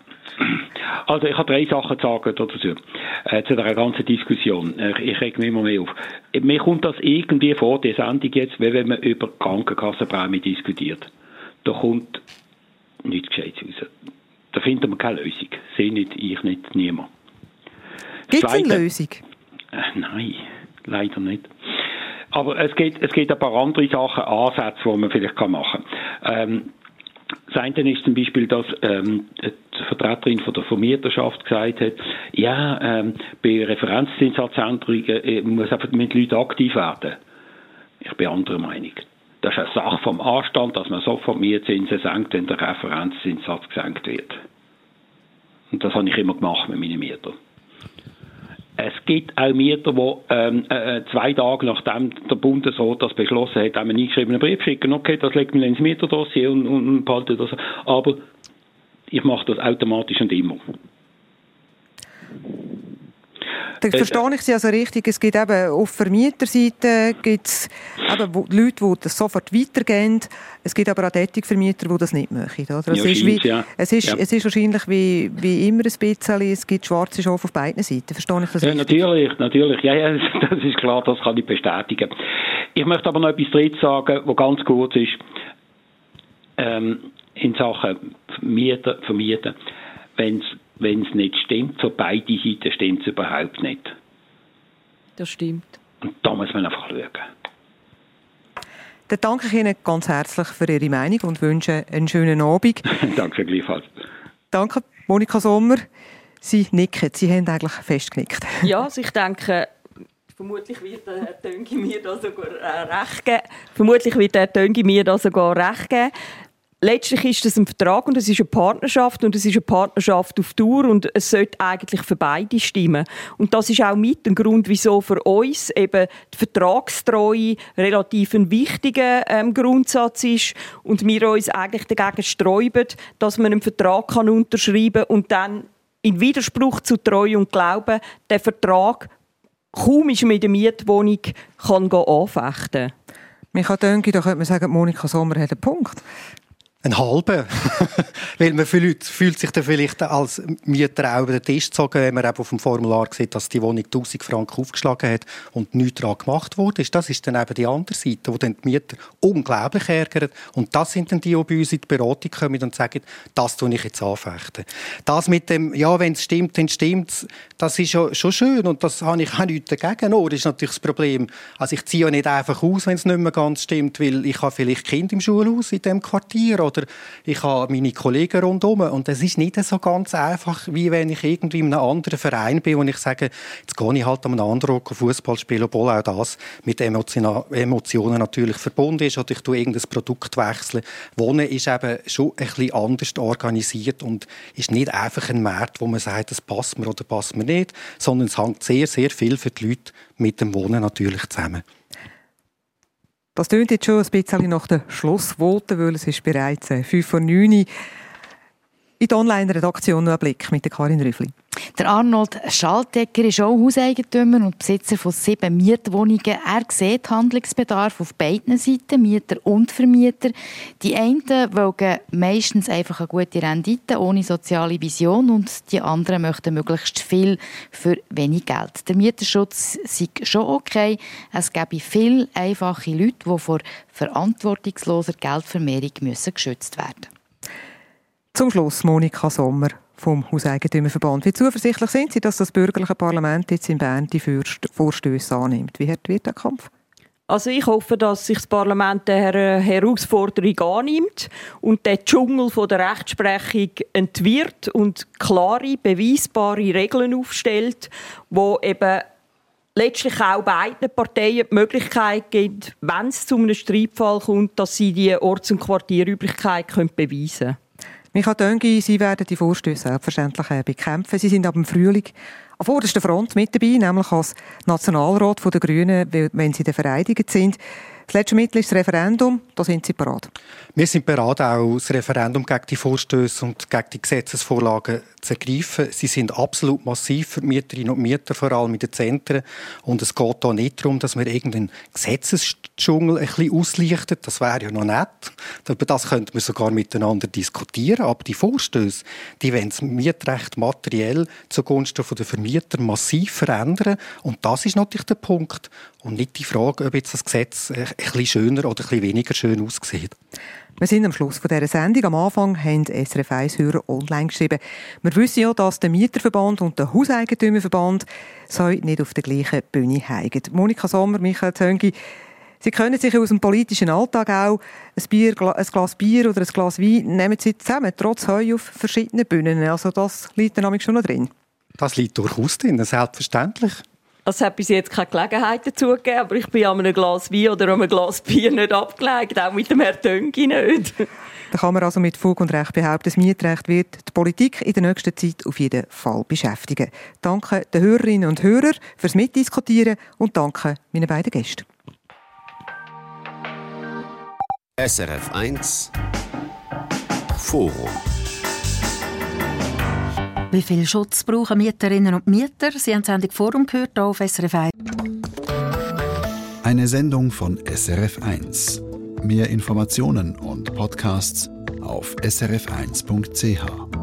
Also ich habe 3 Sachen zu sagen dazu, zu dieser ganzen Diskussion. Ich reg mich immer mehr auf. Mir kommt das irgendwie vor, die Sendung jetzt, wie wenn man über Krankenkassenprämie diskutiert. Da kommt nichts Gescheites raus. Da findet man keine Lösung. Sehe nicht, ich nicht, niemand. Gibt es eine Lösung? Nein, leider nicht. Aber es gibt ein paar andere Sachen, Ansätze, die man vielleicht machen kann. Das eine ist zum Beispiel, dass die Vertreterin von der Vermieterschaft gesagt hat, ja, bei Referenzzinssatzänderungen müssen die Leute aktiv werden. Ich bin anderer Meinung. Das ist eine Sache vom Anstand, dass man sofort Mietzinsen senkt, wenn der Referenzzinssatz gesenkt wird. Und das habe ich immer gemacht mit meinen Mietern. Es gibt auch Mieter, die 2 Tage nachdem der Bundesrat das beschlossen hat, einen eingeschriebenen Brief schicken. Okay, das legt man ins Mieterdossier und behaltet das. Aber ich mache das automatisch und immer. Da verstehe ich Sie also richtig. Es gibt eben auf Vermieterseite gibt's eben Leute, die das sofort weitergehen. Es gibt aber auch solche Vermieter, die das nicht möchten. Oder? Es ist wahrscheinlich wie immer ein bisschen, es gibt schwarze Schafe auf beiden Seiten. Verstehe ich das richtig? Natürlich. Ja, das ist klar, das kann ich bestätigen. Ich möchte aber noch etwas Drittes sagen, was ganz kurz ist. In Sachen Vermieten. Wenn es nicht stimmt, für beide Seiten stimmt es überhaupt nicht. Das stimmt. Und da muss man einfach schauen. Dann danke ich Ihnen ganz herzlich für Ihre Meinung und wünsche einen schönen Abend. Danke gleichfalls. Danke, Monika Sommer. Sie nicken, Sie haben eigentlich fest genickt. Ja, also ich denke, vermutlich wird Herr Töngi mir da sogar recht geben. Letztlich ist das ein Vertrag und es ist eine Partnerschaft und es ist eine Partnerschaft auf Dauer und es sollte eigentlich für beide stimmen. Und das ist auch mit ein Grund, wieso für uns eben die Vertragstreue relativ ein wichtiger Grundsatz ist und wir uns eigentlich dagegen sträuben, dass man einen Vertrag unterschreiben kann und dann in Widerspruch zu Treue und Glauben der Vertrag kaum ist mit der Mietwohnung kann anfechten. Michael Töngi, da könnte man sagen, Monika Sommer hat einen Punkt. Ein halber. Weil man fühlt sich dann vielleicht als Mieter auch über den Tisch gezogen, wenn man eben auf dem Formular sieht, dass die Wohnung 1000 Franken aufgeschlagen hat und nichts daran gemacht wurde. Das ist dann eben die andere Seite, wo dann die Mieter unglaublich ärgern. Und das sind dann die bei uns in die Beratung kommen und sagen, das tue ich jetzt anfechten. Das mit dem, ja, wenn es stimmt, dann stimmt es, das ist ja schon schön und das habe ich auch nichts dagegen. Nur das ist natürlich das Problem. Also ich ziehe ja nicht einfach aus, wenn es nicht mehr ganz stimmt, weil ich habe vielleicht Kinder im Schulhaus in diesem Quartier oder ich habe meine Kollegen rundherum. Und es ist nicht so ganz einfach, wie wenn ich irgendwie in einem anderen Verein bin und ich sage, jetzt gehe ich halt an einen anderen Fußball spielen, obwohl auch das mit Emotionen natürlich verbunden ist. Oder ich tue irgendein Produkt wechseln. Wohnen ist eben schon ein bisschen anders organisiert und ist nicht einfach ein Markt, wo man sagt, das passt mir oder passt mir nicht, sondern es hängt sehr, sehr viel für die Leute mit dem Wohnen natürlich zusammen. Das tönt jetzt schon ein bisschen nach der Schlussvote, weil es ist bereits 5:09 Uhr. In der Online-Redaktion noch ein Blick mit der Karin Rüffli. Der Arnold Schaltegger ist auch Hauseigentümer und Besitzer von 7 Mietwohnungen. Er sieht Handlungsbedarf auf beiden Seiten, Mieter und Vermieter. Die einen wollen meistens einfach eine gute Rendite ohne soziale Vision und die anderen möchten möglichst viel für wenig Geld. Der Mieterschutz sei schon okay. Es gäbe viele einfache Leute, die vor verantwortungsloser Geldvermehrung geschützt werden müssen. Zum Schluss Monika Sommer vom Hauseigentümerverband. Wie zuversichtlich sind Sie, dass das bürgerliche Parlament jetzt in Bern die Vorstöße annimmt? Wie hart wird der Kampf? Also ich hoffe, dass sich das Parlament der Herausforderung annimmt und den Dschungel von der Rechtsprechung entwirrt und klare, beweisbare Regeln aufstellt, wo eben letztlich auch beiden Parteien die Möglichkeit gibt, wenn es zu einem Streitfall kommt, dass sie die Orts- und Quartierüblichkeit beweisen können. Michael Töngi, Sie werden die Vorstöße selbstverständlich bekämpfen. Sie sind ab dem Frühling an vorderster Front mit dabei, nämlich als Nationalrat der Grünen, wenn Sie dann vereidigt sind. Das letzte Mittel ist das Referendum. Da sind Sie bereit. Wir sind bereit, auch das Referendum gegen die Vorstöße und gegen die Gesetzesvorlagen zu ergreifen. Sie sind absolut massiv für die Mieterinnen und Mieter, vor allem in den Zentren. Und es geht hier nicht darum, dass wir irgendeinen Gesetzesdschungel ein bisschen auslichten. Das wäre ja noch nett. Über das könnten wir sogar miteinander diskutieren. Aber die Vorstöße, die wollen das Mietrecht materiell zugunsten der Vermieter massiv verändern. Und das ist natürlich der Punkt. Und nicht die Frage, ob jetzt das Gesetz ein bisschen schöner oder ein bisschen weniger schön aussieht. Wir sind am Schluss dieser Sendung. Am Anfang haben SRF 1-Hörer online geschrieben. Wir wissen ja, dass der Mieterverband und der Hauseigentümerverband nicht auf der gleichen Bühne hängen. Monika Sommer, Michael Töngi, Sie können sich aus dem politischen Alltag auch ein Glas Bier oder ein Glas Wein nehmen Sie zusammen, trotz Heu auf verschiedenen Bühnen. Also das liegt dann schon noch drin. Das liegt durchaus drin, selbstverständlich. Es hat bis jetzt keine Gelegenheit dazu gegeben, aber ich bin an einem Glas Wein oder an einem Glas Bier nicht abgelegt, auch mit dem Herrn Töngi nicht. Da kann man also mit Fug und Recht behaupten, das Mietrecht wird die Politik in der nächsten Zeit auf jeden Fall beschäftigen. Danke den Hörerinnen und Hörern fürs Mitdiskutieren und danke meinen beiden Gästen. SRF 1 Forum. Wie viel Schutz brauchen Mieterinnen und Mieter? Sie haben die Sendung Forum gehört, hier auf SRF 1. Eine Sendung von SRF 1. Mehr Informationen und Podcasts auf srf1.ch.